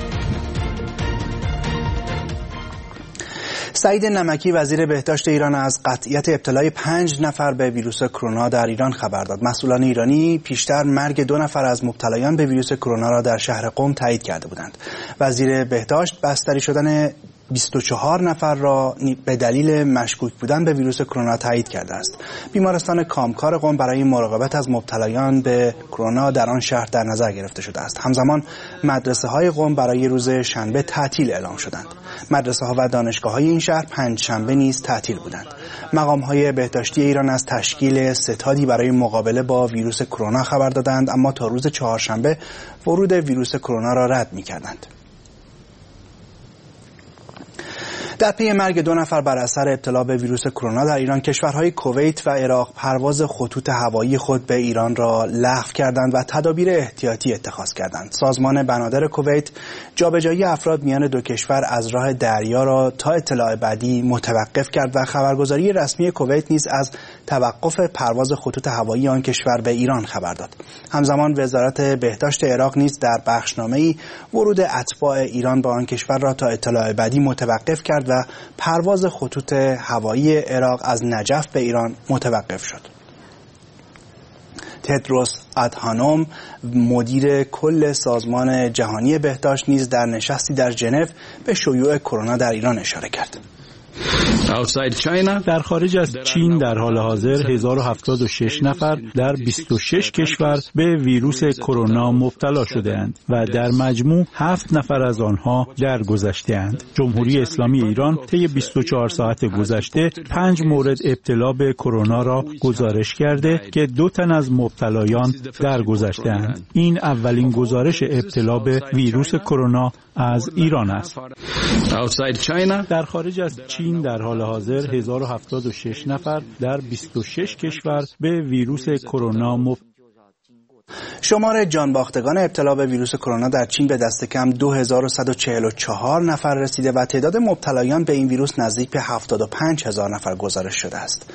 سعید نمکی وزیر بهداشت ایران از قطعیت ابتلای 5 نفر به ویروس کرونا در ایران خبر داد. مسئولان ایرانی پیشتر مرگ 2 نفر از مبتلایان به ویروس کرونا را در شهر قم تایید کرده بودند. وزیر بهداشت بستری شدن 24 نفر را به دلیل مشکوک بودن به ویروس کرونا تایید کرده است. بیمارستان کامکار قم برای مراقبت از مبتلایان به کرونا در آن شهر در نظر گرفته شده است. همزمان مدرسه‌های قم برای روز شنبه تعطیل اعلام شدند. مدرسه‌ها و دانشگاه‌های این شهر پنجشنبه نیز تعطیل بودند. مقام‌های بهداشتی ایران از تشکیل ستادی برای مقابله با ویروس کرونا خبر دادند، اما تا روز چهارشنبه ورود ویروس کرونا را رد می‌کردند. در پی مرگ 2 نفر بر اثر ابتلا به ویروس کرونا در ایران، کشورهای کویت و عراق پرواز خطوط هوایی خود به ایران را لغو کردند و تدابیر احتیاطی اتخاذ کردند. سازمان بنادر کویت جابجایی افراد میان دو کشور از راه دریا را تا اطلاع بعدی متوقف کرد و خبرگزاری رسمی کویت نیز از توقف پرواز خطوط هوایی آن کشور به ایران خبر داد. همزمان وزارت بهداشت عراق نیز در بخشنامه‌ای ورود اتباع ایران به آن کشور را تا اطلاع بعدی متوقف کرد و پرواز خطوط هوایی عراق از نجف به ایران متوقف شد. تدروس ادهانوم مدیر کل سازمان جهانی بهداشت نیز در نشستی در ژنو به شیوع کرونا در ایران اشاره کرد. در خارج از چین در حال حاضر 1076 نفر در 26 کشور به ویروس کرونا مبتلا شده‌اند و در مجموع 7 نفر از آنها درگذشته‌اند. جمهوری اسلامی ایران طی 24 ساعت گذشته 5 مورد ابتلا به کرونا را گزارش کرده که 2 تن از مبتلایان درگذشته‌اند. این اولین گزارش ابتلا به ویروس کرونا از ایران است. در خارج از چین در حال حاضر 1076 نفر در 26 کشور به ویروس کرونا مبتلا. شمار جانباختگان ابتلا به ویروس کرونا در چین به دست کم 2144 نفر رسیده و تعداد مبتلایان به این ویروس نزدیک به 75000 نفر گزارش شده است.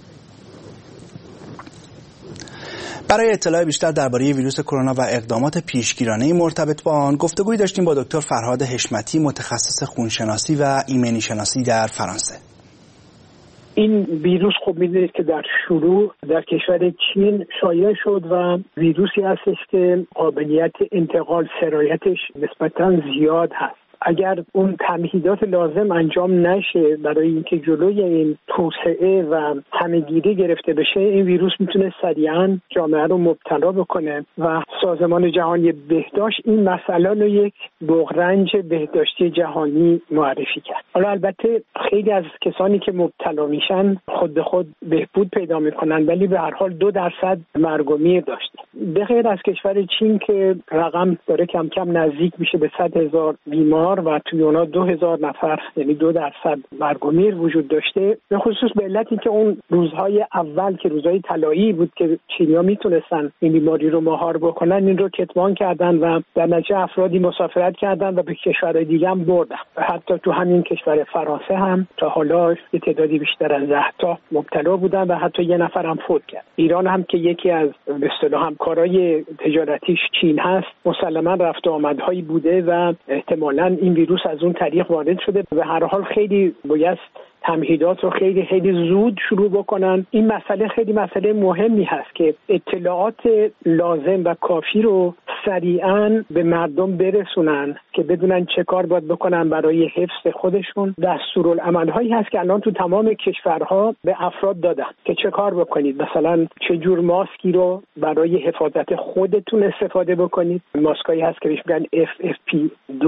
برای اطلاع بیشتر درباره ویروس کرونا و اقدامات پیشگیرانه مرتبط با آن گفتگویی داشتیم با دکتر فرهاد حشمتی، متخصص خونشناسی و ایمنی شناسی در فرانسه. این ویروس خب می‌دونید که در شروع در کشور چین شایع شد و ویروسی هستش که قابلیت انتقال سرایتش نسبتاً زیاد هست. اگر اون تمهیدات لازم انجام نشه برای اینکه جلوی این توسعه و همه‌گیری گرفته بشه، این ویروس میتونه سریعاً جامعه رو مبتلا بکنه و سازمان جهانی بهداشت این مسئله رو یک بحران بهداشتی جهانی معرفی کرد. حالا البته خیلی از کسانی که مبتلا میشن خود به خود بهبود پیدا میکنن، ولی به هر حال 2% مرگ و میر داشته. به غیر از کشور چین که رقم داره کم کم نزدیک میشه به 100,000 بیمار و توی اونا 2000 نفر یعنی 2% مرگ و میر وجود داشته، به خصوص به علت اینکه اون روزهای اول که روزهای طلایی بود که چینی‌ها میتونستن این بیماری رو مهار بکنن، این رو کتمان کردن و در نتیجه افرادی مسافرت کردن و به کشورهای دیگه هم بردن. حتی تو همین کشور فرانسه هم تا حالا یه تعدادی بیشتر از 10 تا مبتلا بودن و حتی 1 نفر هم فوت کرد. ایران هم که یکی از به اصطلاح همکارای تجارتیش چین هست، مسلماً رفت و آمدهایی بوده و احتمالاً این ویروس از اون طریق وارد شده. به هر حال خیلی باید تمهیدات رو خیلی زود شروع بکنن. این مسئله خیلی مسئله مهمی هست که اطلاعات لازم و کافی رو سریعاً به مردم برسونن که بدونن چه کار باید بکنن برای حفظ خودشون. دستورالعمل‌هایی هست که الان تو تمام کشورها به افراد دادن که چه کار بکنید. مثلا چه جور ماسکی رو برای حفاظت خودتون استفاده بکنید. ماسکایی هست که بهش میگن FFP2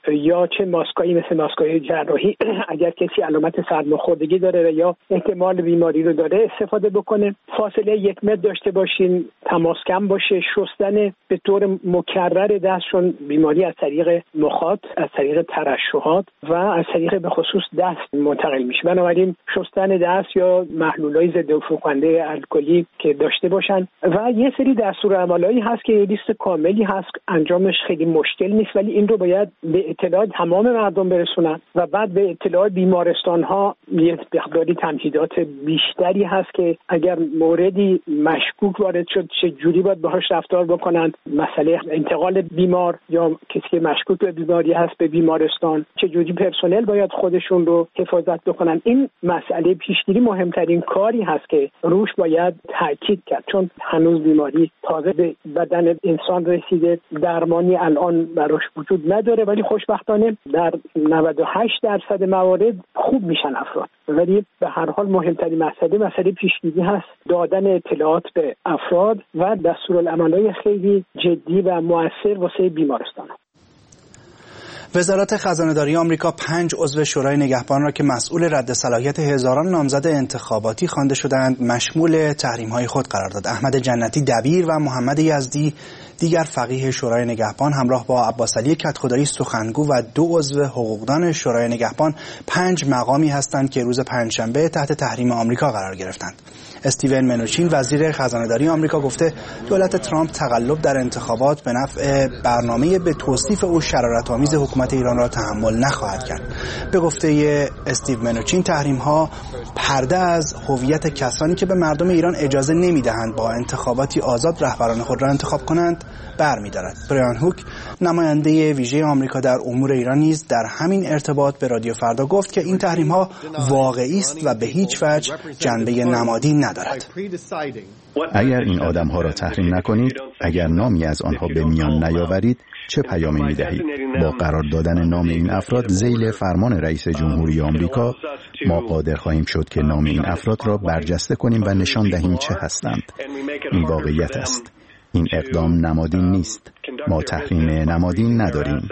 یا چه ماسکایی مثل ماسکای جراحی اگر کسی علامت سرماخوردگی داره و یا احتمال بیماری رو داره استفاده بکنه. فاصله 1 متر داشته باشین، تماس کم باشه، شستن به طور مکرر دستشون بیماری از طریق مخاط، از طریق ترشحات و از طریق به خصوص دست منتقل میشه. بنابراین شستن دست یا محلولای ضد عفونی‌کننده الکلی که داشته باشن و یه سری دستورالعملایی هست که لیست کاملی هست، انجامش خیلی مشکل نیست، ولی این رو باید به اطلاع تمام مردم برسونن و بعد به اطلاع بیمارستان ها یه مقداری تمهیدات بیشتری هست که اگر موردی مشکوک وارد شد چه جوری باید باهاش رفتار بکنن، مسئله انتقال بیمار یا کسی که مشکوک به بیماری هست به بیمارستان چه جوری پرسنل باید خودشون رو حفاظت بکنن. این مسئله پیشگیری مهمترین کاری هست که روش باید تاکید کرد، چون هنوز بیماری تازه به بدن انسان رسیده، درمانی الان براش وجود نداره، ولی خوشبختانه در 98% موارد خوب میشن افراد. ولی به هر حال مهمترین مسئله پیشگیری هست، دادن اطلاعات به افراد و دستورالعمل‌های خیلی جدی و مؤثر واسه بیمارستان. وزارت خزانه‌داری آمریکا 5 عضو شورای نگهبان را که مسئول رد صلاحیت هزاران نامزد انتخاباتی خوانده شدند مشمول تحریم‌های خود قرار داد. احمد جنتی دبیر و محمد یزدی دیگر فقیه شورای نگهبان همراه با عباس علی کدخدایی سخنگو و 2 عضو حقوقدان شورای نگهبان 5 مقامی هستند که روز پنجشنبه تحت تحریم آمریکا قرار گرفتند. استیون منوچین وزیر خزانه‌داری آمریکا گفته دولت ترامپ تقلب در انتخابات به نفع برنامه به توصیف او شرارت‌آمیز حکومت ایران را تحمل نخواهد کرد. به گفته استیو منوچین تحریم‌ها پرده از هویت کسانی که به مردم ایران اجازه نمی‌دهند با انتخاباتی آزاد رهبران خود را انتخاب کنند برمی‌دارد. بریان هوک نماینده ویژه آمریکا در امور ایران نیز در همین ارتباط به رادیو فردا گفت که این تحریم‌ها واقعی است و به هیچ وجه جنبه نمادی ندارد. اگر این آدم‌ها را تحریم نکنید، اگر نامی از آنها به میان نیاورید، چه پیامی می‌دهید؟ با قرار دادن نام این افراد ذیل فرمان رئیس جمهوری آمریکا، ما قادر خواهیم شد که نام این افراد را برجسته کنیم و نشان دهیم چه هستند. این واقعیت است. این اقدام نمادین نیست. ما تحریم نمادین نداریم.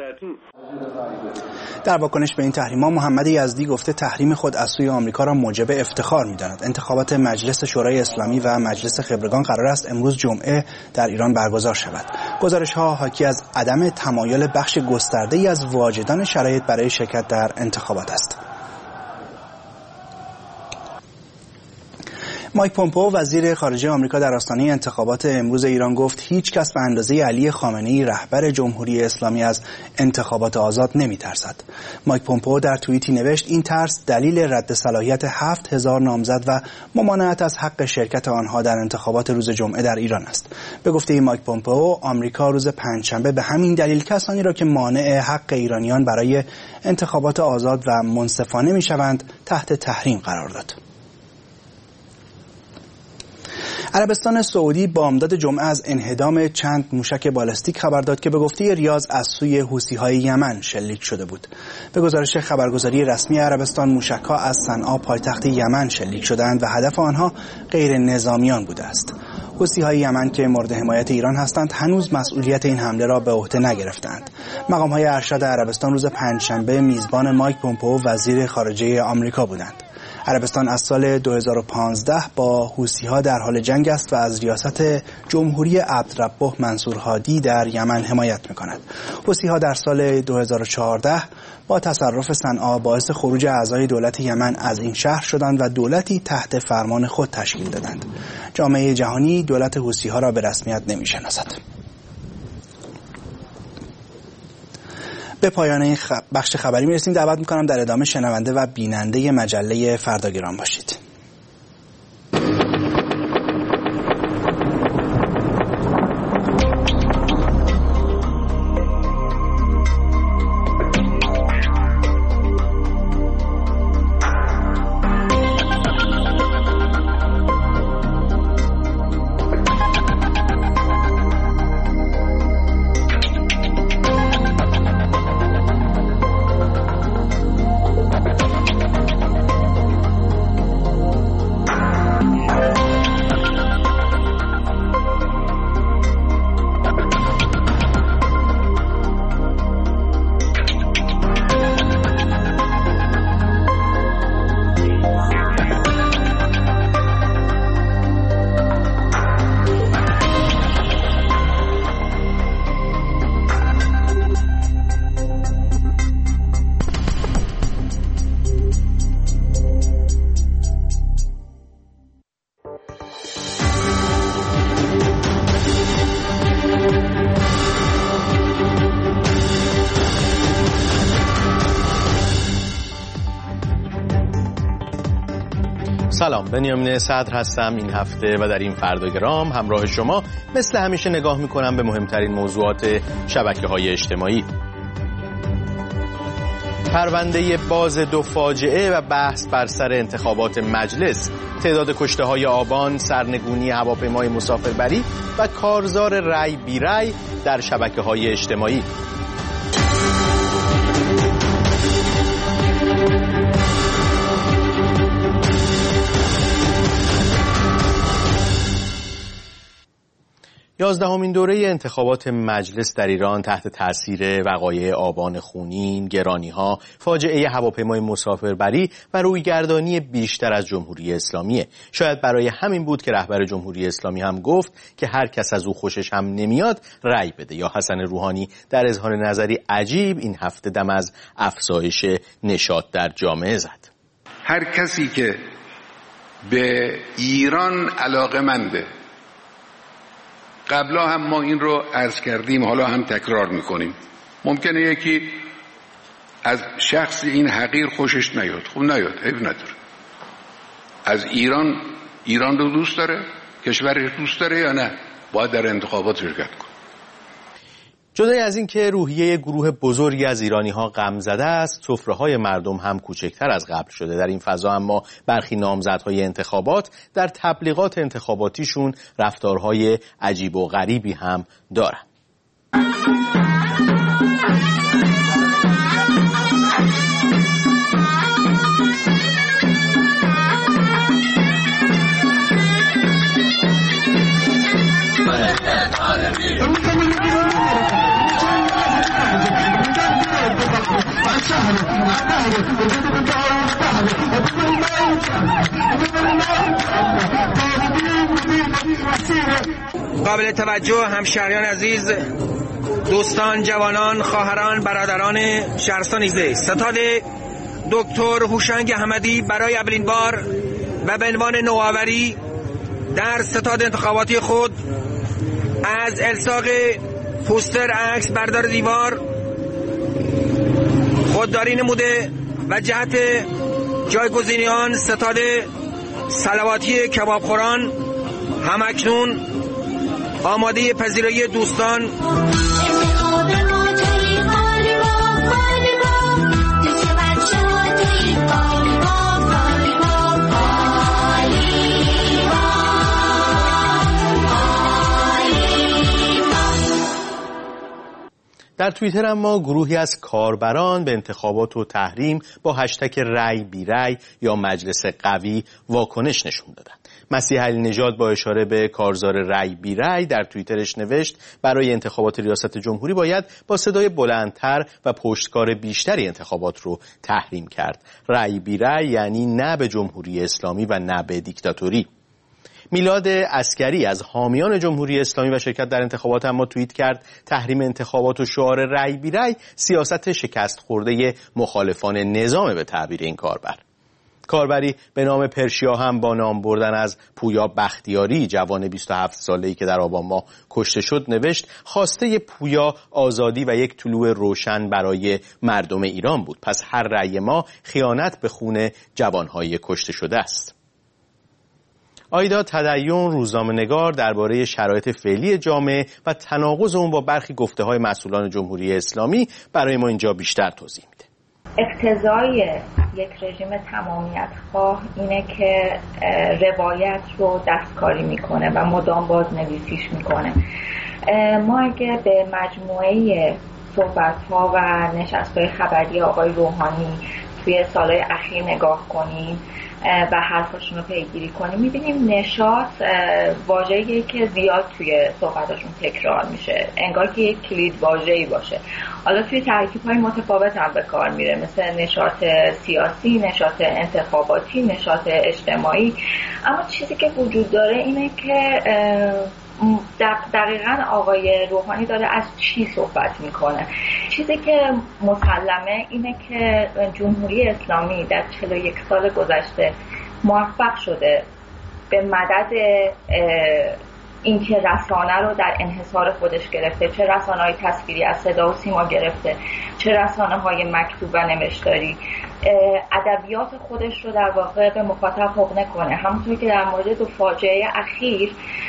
در واکنش به این تحریم‌ها محمد یزدی گفته تحریم خود از سوی آمریکا را موجب افتخار می‌داند. انتخابات مجلس شورای اسلامی و مجلس خبرگان قرار است امروز جمعه در ایران برگزار شود. گزارش‌ها حاکی از عدم تمایل بخش گسترده‌ای از واجدان شرایط برای شرکت در انتخابات است. مایک پومپئو وزیر خارجه آمریکا در آستانه انتخابات امروز ایران گفت هیچ کس به اندازه علی خامنه‌ای رهبر جمهوری اسلامی از انتخابات آزاد نمی‌ترسد. مایک پومپئو در توییتی نوشت این ترس دلیل رد صلاحیت 7000 نامزد و ممانعت از حق شرکت آنها در انتخابات روز جمعه در ایران است. به گفته مایک پومپئو آمریکا روز پنجشنبه به همین دلیل کسانی را که مانع حق ایرانیان برای انتخابات آزاد و منصفانه می‌شوند تحت تحریم قرار داد. عربستان سعودی بامداد جمعه از انهدام چند موشک بالستیک خبر داد که به گفته ریاض از سوی حوثی‌های یمن شلیک شده بود. به گزارش خبرگزاری رسمی عربستان موشک‌ها از صنعا پایتخت یمن شلیک شدند و هدف آنها غیر نظامیان بوده است. حوثی‌های یمن که مورد حمایت ایران هستند هنوز مسئولیت این حمله را به عهده نگرفتند. مقام‌های ارشد عربستان روز پنجشنبه میزبان مایک پومپئو وزیر خارجه آمریکا بودند. عربستان از سال 2015 با حوثی‌ها در حال جنگ است و از ریاست جمهوری عبدربه منصور هادی در یمن حمایت می‌کند. حوثی‌ها در سال 2014 با تصرف صنعا باعث خروج اعضای دولت یمن از این شهر شدند و دولتی تحت فرمان خود تشکیل دادند. جامعه جهانی دولت حوثی‌ها را به رسمیت نمی‌شناسد. به پایان این بخش خبری میرسیم. دعوت میکنم در ادامه شنونده و بیننده مجله فرداگرام باشید. سلام، بنیامین صدر هستم. این هفته و در این فرداگرام همراه شما مثل همیشه نگاه میکنم به مهمترین موضوعات شبکه‌های اجتماعی. پرونده باز 2 فاجعه و بحث بر سر انتخابات مجلس، تعداد کشته‌های آبان، سرنگونی هواپیمای مسافربری و کارزار رأی بی رأی در شبکه‌های اجتماعی. یازدهمین دوره انتخابات مجلس در ایران تحت تاثیر وقایع آبان خونین، گرانی‌ها، فاجعه هواپیمای مسافربری و رویگردانی بیشتر از جمهوری اسلامیه. شاید برای همین بود که رهبر جمهوری اسلامی هم گفت که هر کس از او خوشش هم نمیاد رأی بده. یا حسن روحانی در اظهار نظری عجیب این هفته دم از افزایش نشاط در جامعه زد. هر کسی که به ایران علاقه‌منده، قبلا هم ما این رو عرض کردیم، حالا هم تکرار میکنیم، ممکنه یکی از شخص این حقیر خوشش نیاد، خب نیاد، عیب نداره. از ایران رو دوست داره، کشورش دوست داره یا نه، باید در انتخابات شرکت کنه. جدای از این که روحیه گروه بزرگی از ایرانی‌ها غم زده است، سفره‌های مردم هم کوچکتر از قبل شده. در این فضا اما برخی نامزدهای انتخابات در تبلیغات انتخاباتیشون رفتارهای عجیب و غریبی هم دارن. قابل توجه همشهریان عزیز، دوستان، جوانان، خواهران، برادران شهرستان نیزه، ستاد دکتر هوشنگ احمدی برای اولین بار و به عنوان نوآوری در ستاد انتخاباتی خود از الصاق پوستر عکس بردار دیوار خودداری نموده و جهت جایگزینی آن ستاد صلواتی کبابخوران همکنون آماده پذیرایی دوستان در توییتر اما گروهی از کاربران به انتخابات و تحریم با هشتگ رأی بی رأی یا مجلس قوی واکنش نشون دادن. مسیح علی نژاد با اشاره به کارزار رأی بی رأی در توییترش نوشت برای انتخابات ریاست جمهوری باید با صدای بلندتر و پشتکار بیشتری انتخابات رو تحریم کرد. رأی بی رأی یعنی نه به جمهوری اسلامی و نه به دیکتاتوری. میلاد عسکری از حامیان جمهوری اسلامی و شرکت در انتخابات اما توییت کرد تحریم انتخابات و شعار رأی بی رأی سیاست شکست خورده مخالفان نظام به تعبیر این کاربر. کاربری به نام پرشیا هم با نام بردن از پویا بختیاری، جوان 27 ساله‌ای که در آبان ماه کشته شد، نوشت خواسته پویا آزادی و یک طلوع روشن برای مردم ایران بود. پس هر رأی ما خیانت به خون جوانهای کشته شده است. آیدا تدین، روزنامه‌نگار، درباره شرایط فعلی جامعه و تناقض اون با برخی گفته‌های مسئولان جمهوری اسلامی برای ما اینجا بیشتر توضیح میده. اقتضای یک رژیم تمامیت خواه اینه که روایت رو دستکاری میکنه و مدام بازنویسیش میکنه. ما اگه به مجموعه صحبت‌ها و نشست‌های خبری آقای روحانی توی سالهای اخیر نگاه کنیم و حرفاشون رو پیگیری کنیم، میبینیم نشاط واژه‌ایه که زیاد توی صحبتاشون تکرار میشه، انگار که یک کلید واژه‌ای باشه. حالا توی ترکیب‌های متفاوت هم به کار میره، مثل نشاط سیاسی، نشاط انتخاباتی، نشاط اجتماعی. اما چیزی که وجود داره اینه که دقیقاً آقای روحانی داره از چی صحبت میکنه. چیزی که مسلمه اینه که جمهوری اسلامی در 41 سال گذشته موفق شده به مدد اینکه رسانه رو در انحصار خودش گرفته، چه رسانه‌های تصویری از صدا و سیما گرفته، چه رسانه‌های مکتوب و نوشتاری، ادبیات خودش رو در واقع به مخاطب حقنه کنه. همونطور که در مورد دو فاجعه اخیر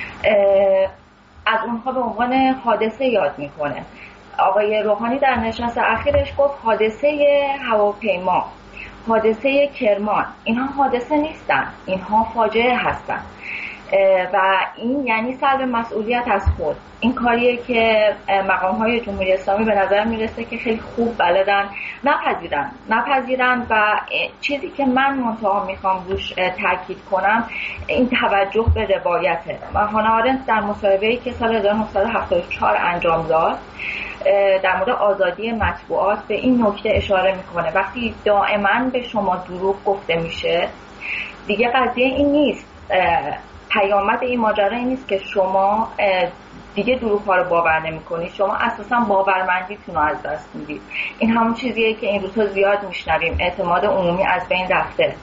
از اونها به عنوان حادثه یاد میکنه. آقای روحانی در نشست اخیرش گفت حادثه هواپیما، حادثه کرمان، اینها حادثه نیستن، اینها فاجعه هستن و این یعنی سلب مسئولیت از خود. این کاریه که مقام‌های جمهوری اسلامی به نظر میرسه که خیلی خوب بلدن نپذیرن و چیزی که من منتها میخوام روش تاکید کنم این توجه به روایته. و هانا آرنت در مصاحبه‌ای که سال 1974 انجام داد در مورد آزادی مطبوعات به این نکته اشاره میکنه. وقتی دائما به شما دروغ گفته میشه دیگه قضیه این نیست، پیامد این ماجرا این نیست که شما دیگه دروغ‌ها رو باور نمی‌کنید، شما اساساً باورمندیتون رو از دست میدید. این همون چیزیه که این روزها زیاد میشنویم، اعتماد عمومی از بین رفته.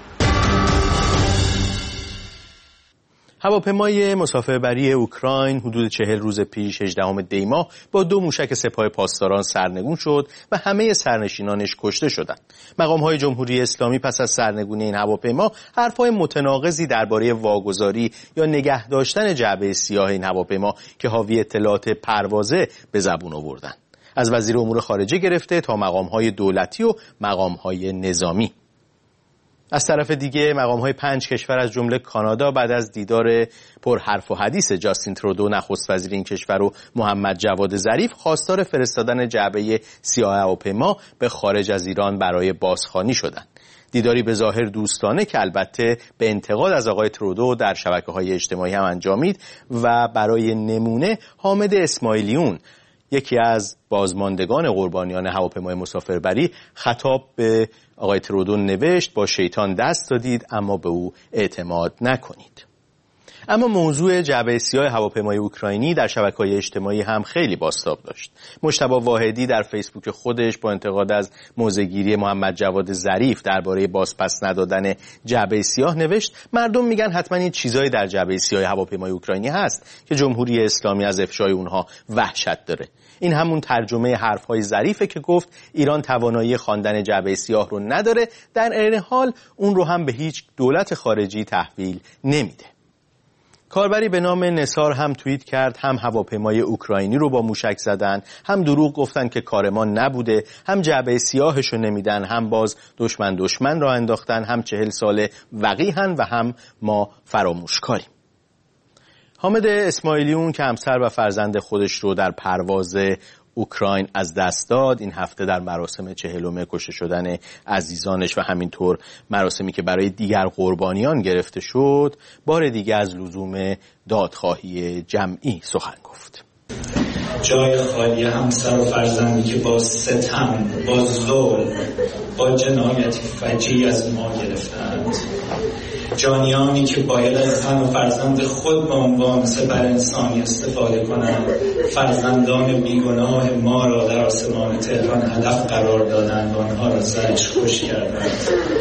هواپیمای مسافربری اوکراین حدود 40 روز پیش 18 دی ماه با 2 موشک سپاه پاسداران سرنگون شد و همه سرنشینانش کشته شدند. مقام‌های جمهوری اسلامی پس از سرنگونی این هواپیما حرف‌های متناقضی درباره واگذاری یا نگه داشتن جعبه سیاه این هواپیما که حاوی اطلاعات پروازه به زبون آوردند. از وزیر امور خارجه گرفته تا مقام‌های دولتی و مقام‌های نظامی. از طرف دیگه مقام‌های 5 کشور از جمله کانادا بعد از دیدار پر حرف و حدیث جاستین ترودو نخست وزیر این کشور و محمد جواد ظریف خواستار فرستادن جعبه سیاه هواپیما به خارج از ایران برای بازخوانی شدند. دیداری به ظاهر دوستانه که البته به انتقاد از آقای ترودو در شبکه‌های اجتماعی هم انجامید و برای نمونه حامد اسماعیلیون یکی از بازماندگان قربانیان هواپیمای مسافربری خطاب به آقای ترودو نوشت با شیطان دست دادید اما به او اعتماد نکنید. اما موضوع جعبه سیاه هواپیمای اوکراینی در شبکه‌های اجتماعی هم خیلی بازتاب داشت. مجتبی واحدی در فیسبوک خودش با انتقاد از موضع‌گیری محمد جواد ظریف درباره بازپس ندادن جعبه سیاه نوشت مردم میگن حتما این چیزایی در جعبه سیاه هواپیمای اوکراینی هست که جمهوری اسلامی از افشای اونها وحشت داره. این همون ترجمه حرف‌های ظریفه که گفت ایران توانایی خواندن جعبه سیاه رو نداره، در عین حال اون رو هم به هیچ دولت خارجی تحویل نمیده. کاربری به نام نثار هم توییت کرد هم هواپیمای اوکراینی رو با موشک زدن، هم دروغ گفتن که کار ما نبوده، هم جعبه سیاهشو نمیدن، هم باز دشمن را انداختن، هم 40 ساله وقیحن و هم ما فراموشکاریم. حامد اسماعیلیون که همسر و فرزند خودش رو در پرواز اوکراین از دست داد، این هفته در مراسم 40 کشته شدن عزیزانش و همینطور مراسمی که برای دیگر قربانیان گرفته شد، بار دیگر از لزوم دادخواهی جمعی سخن گفت. جای خالی همسر و فرزندی که با ستم، با ظلم، با جنایتی فجیع از ما گرفتند، جانیانی که باید از زن و فرزند خود به عنوان سپر انسانی استفاده کنند، فرزندان بیگناه ما را در آسمان تهران هدف قرار دادند و آنها را زجر خوش کردند.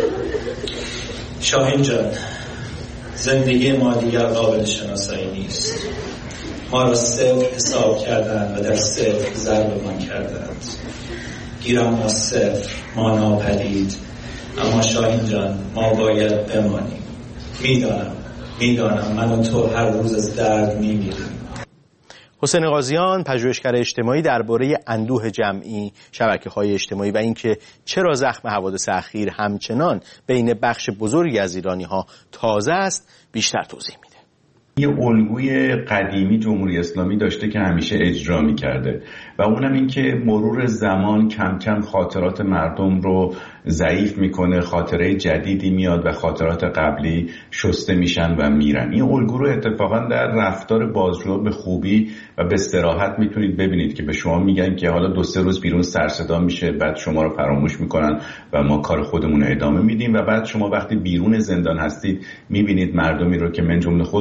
شاهین جان، زندگی ما دیگر قابل شناسایی نیست. ما را صفر حساب کردند و در صفر ضربمان کردند. گیرم ما صفر، ما ناپدید. اما شاهین جان، ما باید بمانیم. میدانم من و تو هر روز از درد میمیریم. حسین قاضیان، پژوهشگر اجتماعی، درباره اندوه جمعی، شبکه‌های اجتماعی و اینکه چرا زخم حوادث اخیر همچنان بین بخش بزرگی از ایرانی‌ها تازه است، بیشتر توضیح میده. یه الگوی قدیمی جمهوری اسلامی داشته که همیشه اجرا می‌کرده و اونم این که مرور زمان کم کم خاطرات مردم رو ضعیف میکنه، خاطره جدیدی میاد و خاطرات قبلی شسته میشن و میرن. این الگو رو اتفاقا در رفتار بازجوها به خوبی و به صراحت میتونید ببینید که به شما میگن که حالا 2-3 روز بیرون سرصدا میشه، بعد شما رو فراموش میکنن و ما کار خودمون رو ادامه میدیم و بعد شما وقتی بیرون زندان هستید میبینید مردمی رو که من جمله خودتون رو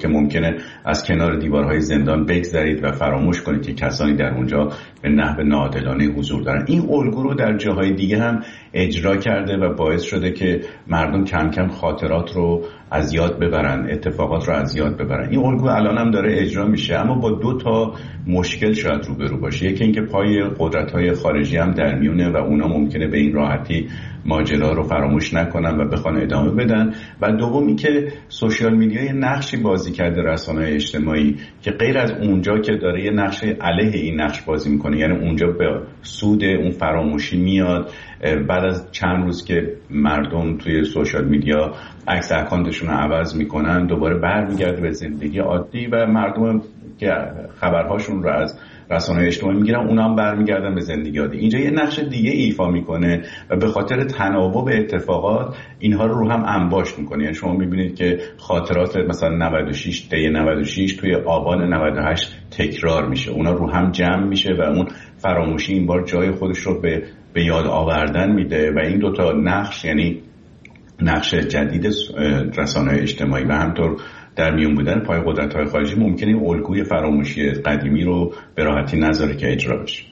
که ممکنه از کنار دیوارهای زندان بگذرید و فراموش کنید که کسانی در اونجا به نحو ناعادلانه حضور دارن. این الگو رو در جاهای دیگه هم اجرا کرده و باعث شده که مردم کم کم خاطرات رو از یاد ببرن، اتفاقات رو از یاد ببرن. این الگو الان هم داره اجرا میشه، اما با 2 مشکل شاید روبرو باشه. یکی اینکه پای قدرت‌های خارجی هم در میونه و اونا ممکنه به این راحتی ماجرا رو فراموش نکنن و بخوان ادامه بدن. و دومی که سوشال میدیا یه نقشی بازی کرده رسانه‌های اجتماعی که غیر از اونجا که داره یه نقش علیه این نقش بازی میکنه، یعنی اونجا به سود اون فراموشی میاد. بعد از چند روز که مردم توی سوشال میدیا عکس اکانتشون رو عوض میکنن، دوباره برمیگرده به زندگی عادی و مردم که خبرهاشون رو از رسانه‌های اجتماعی میگیرن اونا هم برمیگردن به زندگی عادی. اینجا یه نقش دیگه ایفا میکنه و به خاطر تناوب اتفاقات اینها رو هم انباشت میکنه. یعنی شما میبینید که خاطرات مثلا 96 دی 96 توی آبان 98 تکرار میشه، اونا رو هم جمع میشه و اون فراموشی این بار جای خودش رو به یاد آوردن میده. و این 2 نقش، یعنی نقش جدید رسانه‌های اجتماعی و همطور در میون بودن پای قدرت‌های خارجی، ممکنه این الگوی فراموشی قدیمی رو به راحتی نذاره که اجرا بشه.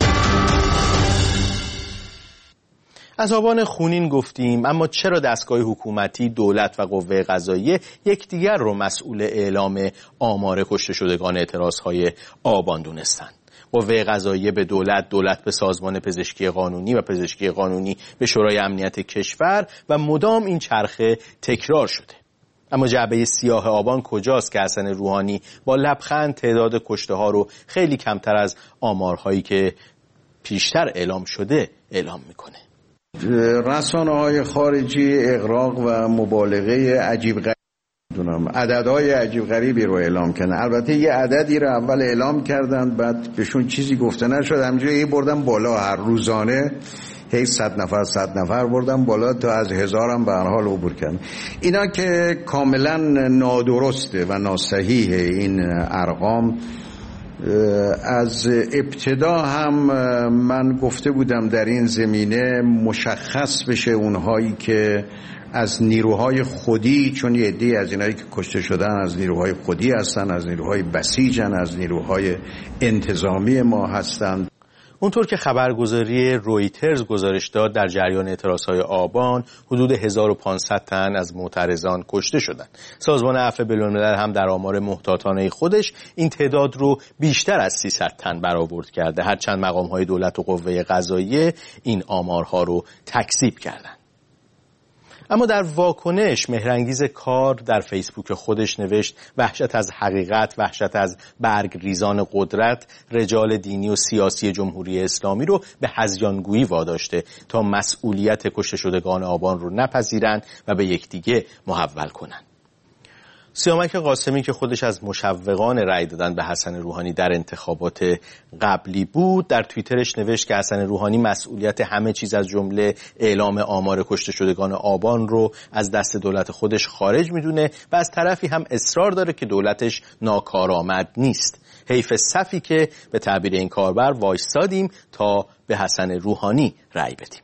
از آبان خونین گفتیم، اما چرا دستگاه حکومتی، دولت و قوه قضاییه یکدیگر رو مسئول اعلام آمار کشته شدگان اعتراضهای آبان دونستند؟ قوه قضاییه به دولت به سازمان پزشکی قانونی و پزشکی قانونی به شورای امنیت کشور و مدام این چرخه تکرار شده. اما جعبه سیاه آبان کجاست که حسن روحانی با لبخند تعداد کشته ها رو خیلی کمتر از آمارهایی که پیشتر اعلام شده اعلام میکنه؟ رسانه‌های خارجی اغراق و مبالغه عجیب غریب عددهای عجیب غریبی رو اعلام کردن. البته یه عددی رو اول اعلام کردن، بعد بهشون چیزی گفته نشد، همینجوری بردن بالا، هر روزانه هی 100 نفر بردن بالا تا از 1000 هم به هر حال عبور کردن. اینا که کاملا نادرسته و ناصحیح این ارقام. از ابتدا هم من گفته بودم در این زمینه مشخص بشه اونهایی که از نیروهای خودی، چون یه عده‌ای از اینایی که کشته شدن از نیروهای خودی هستن، از نیروهای بسیجن، از نیروهای انتظامی ما هستند. اونطور که خبرگزاری رویترز گزارش داد، در جریان اعتراضهای آبان حدود 1500 تن از معترضان کشته شدند. سازمان عفو بین‌الملل هم در آمار محتاطانه خودش این تعداد رو بیشتر از 300 تن برآورد کرده، هرچند مقام‌های دولت و قوه قضاییه این آمارها رو تکذیب کردند. اما در واکنش مهرانگیز کار در فیسبوک خودش نوشت: وحشت از حقیقت، وحشت از برگ ریزان قدرت، رجال دینی و سیاسی جمهوری اسلامی رو به هذیانگویی واداشته تا مسئولیت کشته شدگان آبان رو نپذیرند و به یکدیگه محول کنند. سیامک قاسمی که خودش از مشوقان رأی دادن به حسن روحانی در انتخابات قبلی بود، در توییترش نوشت که حسن روحانی مسئولیت همه چیز از جمله اعلام آمار کشته شدگان آبان رو از دست دولت خودش خارج میدونه و از طرفی هم اصرار داره که دولتش ناکارآمد نیست. حیف صفی که به تعبیر این کاربر وایستادیم تا به حسن روحانی رأی بدیم.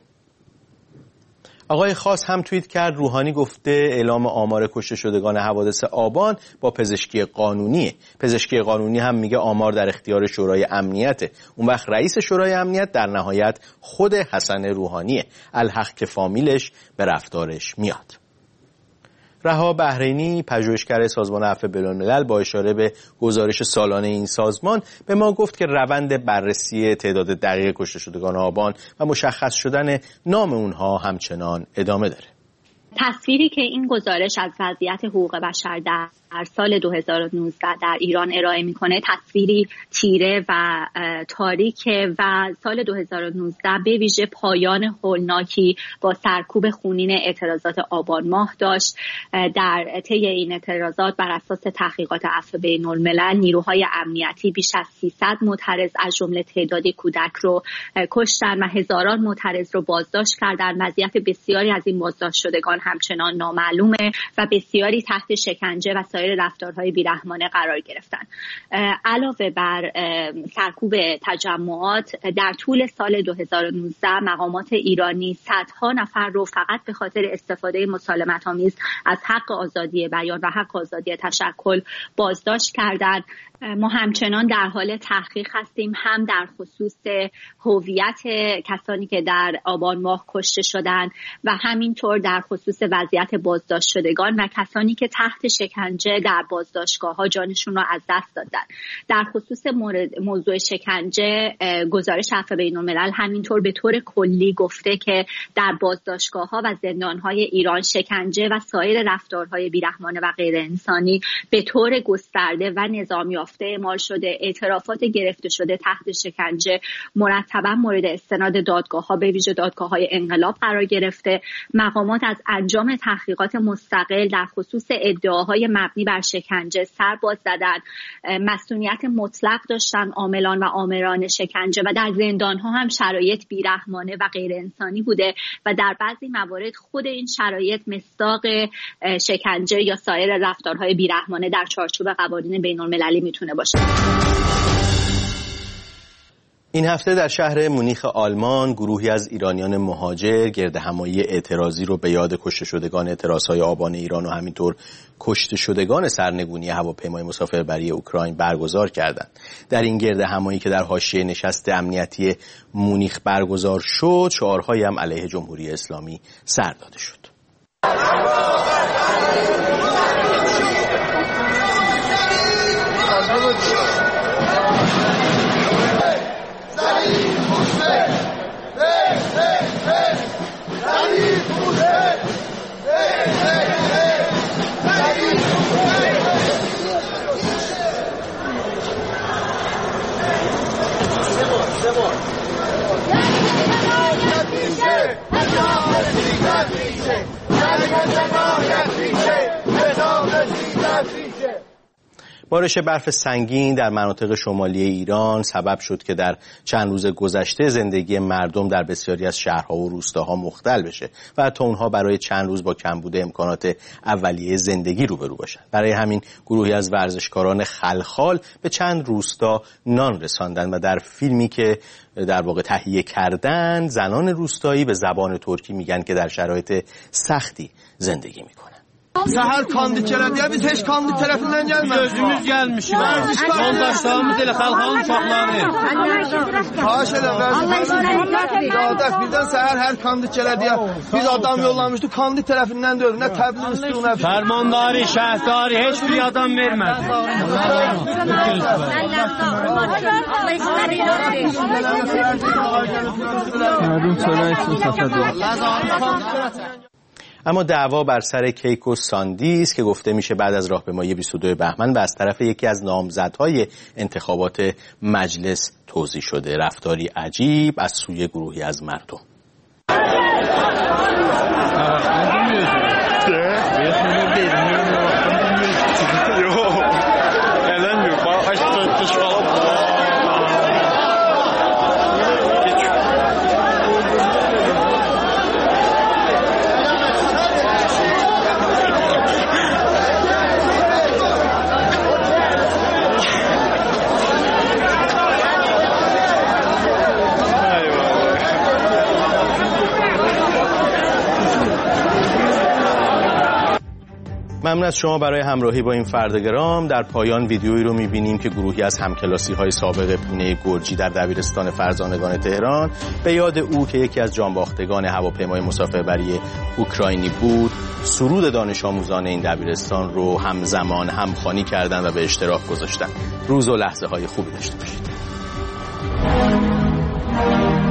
آقای خاص هم توییت کرد: روحانی گفته اعلام آمار کشته شدگان حوادث آبان با پزشکی قانونیه. پزشکی قانونی هم میگه آمار در اختیار شورای امنیته. اون وقت رئیس شورای امنیت در نهایت خود حسن روحانیه. الحق که فامیلش به رفتارش میاد. رها بحرینی، پژوهشگر سازمان عفو بین‌الملل، با اشاره به گزارش سالانه این سازمان به ما گفت که روند بررسی تعداد دقیق کشته شدگان آبان و مشخص شدن نام اونها همچنان ادامه داره. تصویری که این گزارش از وضعیت حقوق بشر در سال 2019 در ایران ارائه میکنه تصویری تیره و تاریکه و سال 2019 به ویژه پایان هولناکی با سرکوب خونین اعتراضات آبان ماه داشت. در طی این اعتراضات بر اساس تحقیقات عفو بین‌الملل نیروهای امنیتی بیش از 300 معترض از جمله تعدادی کودک رو کشتن و هزاران معترض رو بازداشت کردن. وضعیت بسیاری از این بازداشت شدگان همچنان نامعلومه و بسیاری تحت شکنجه و سایر رفتارهای بیرحمانه قرار گرفتن. علاوه بر سرکوب تجمعات در طول سال 2019 مقامات ایرانی صدها نفر رو فقط به خاطر استفاده مسالمت‌آمیز از حق آزادی بیان و حق آزادی تشکل بازداشت کردند. ما همچنان در حال تحقیق هستیم، هم در خصوص هویت کسانی که در آبان ماه کشته شدند و همینطور در خصوص وضعیت بازداشت شدگان و کسانی که تحت شکنجه در بازداشتگاه‌ها جانشون را از دست دادند. در خصوص موضوع شکنجه، گزارش عفو بین‌الملل همینطور به طور کلی گفته که در بازداشتگاه‌ها و زندان‌های ایران شکنجه و سایر رفتارهای بیرحمانه و غیر انسانی به طور گسترده و نظامی اعمال شده. اعترافات گرفته شده تحت شکنجه مرتبا مورد استناد دادگاه‌ها به ویژه دادگاه‌های انقلاب قرار گرفته. مقامات از انجام تحقیقات مستقل در خصوص ادعاهای مبنی بر شکنجه سر باز زدند. مسئولیت مطلق داشتن عاملان و آمران شکنجه و در زندان‌ها هم شرایط بیرحمانه و غیر انسانی بوده و در بعضی موارد خود این شرایط مصداق شکنجه یا سایر رفتارهای بیرحمانه در چارچوب قوانین بین‌المللی میتونه باشه. این هفته در شهر مونیخ آلمان گروهی از ایرانیان مهاجر گردهمایی اعتراضی رو به یاد کشته شدگان اعتراضهای آبان ایران و همینطور کشته شدگان سرنگونی هواپیمای مسافربری اوکراین برگزار کردند. در این گردهمایی که در حاشیه نشست امنیتی مونیخ برگزار شد، شعارهایی هم علیه جمهوری اسلامی سر داده شد. بارش برف سنگین در مناطق شمالی ایران سبب شد که در چند روز گذشته زندگی مردم در بسیاری از شهرها و روستاها مختل بشه و حتی اونها برای چند روز با کمبود امکانات اولیه زندگی روبرو باشن. برای همین گروهی از ورزشکاران خلخال به چند روستا نان رساندن و در فیلمی که در واقع تهیه کردن زنان روستایی به زبان ترکی میگن که در شرایط سختی زندگی میکنن. Səhər konditçilər deyə biz heç kondit tərəfindən gəlmədik. Özümüz gəlmişik. Yoldaşlarımız elə xalqın uşaqları. Xahiş edirəm, qardaş bizdən səhər hər konditçilər deyə biz adam yollamışdıq. Kondit tərəfindən deyil, nə təbliğ üstü, nə fərmandarı, şəhərdari heç bir adam vermədi. اما دعوا بر سر کیک و ساندیس که گفته میشه بعد از راهپیمایی 22 بهمن و از طرف یکی از نامزدهای انتخابات مجلس توزیع شده. رفتاری عجیب از سوی گروهی از مردم. ممنون از شما برای همراهی با این فردگرام. در پایان ویدیویی رو می‌بینیم که گروهی از همکلاسی‌های سابق پونه گرجی در دبیرستان فرزانگان تهران به یاد او که یکی از جانباختگان هواپیمای مسافربری اوکراینی بود، سرود دانش آموزان این دبیرستان رو همزمان همخوانی کردند و به اشتراک گذاشتند. روز و لحظه‌های خوبی داشته باشید.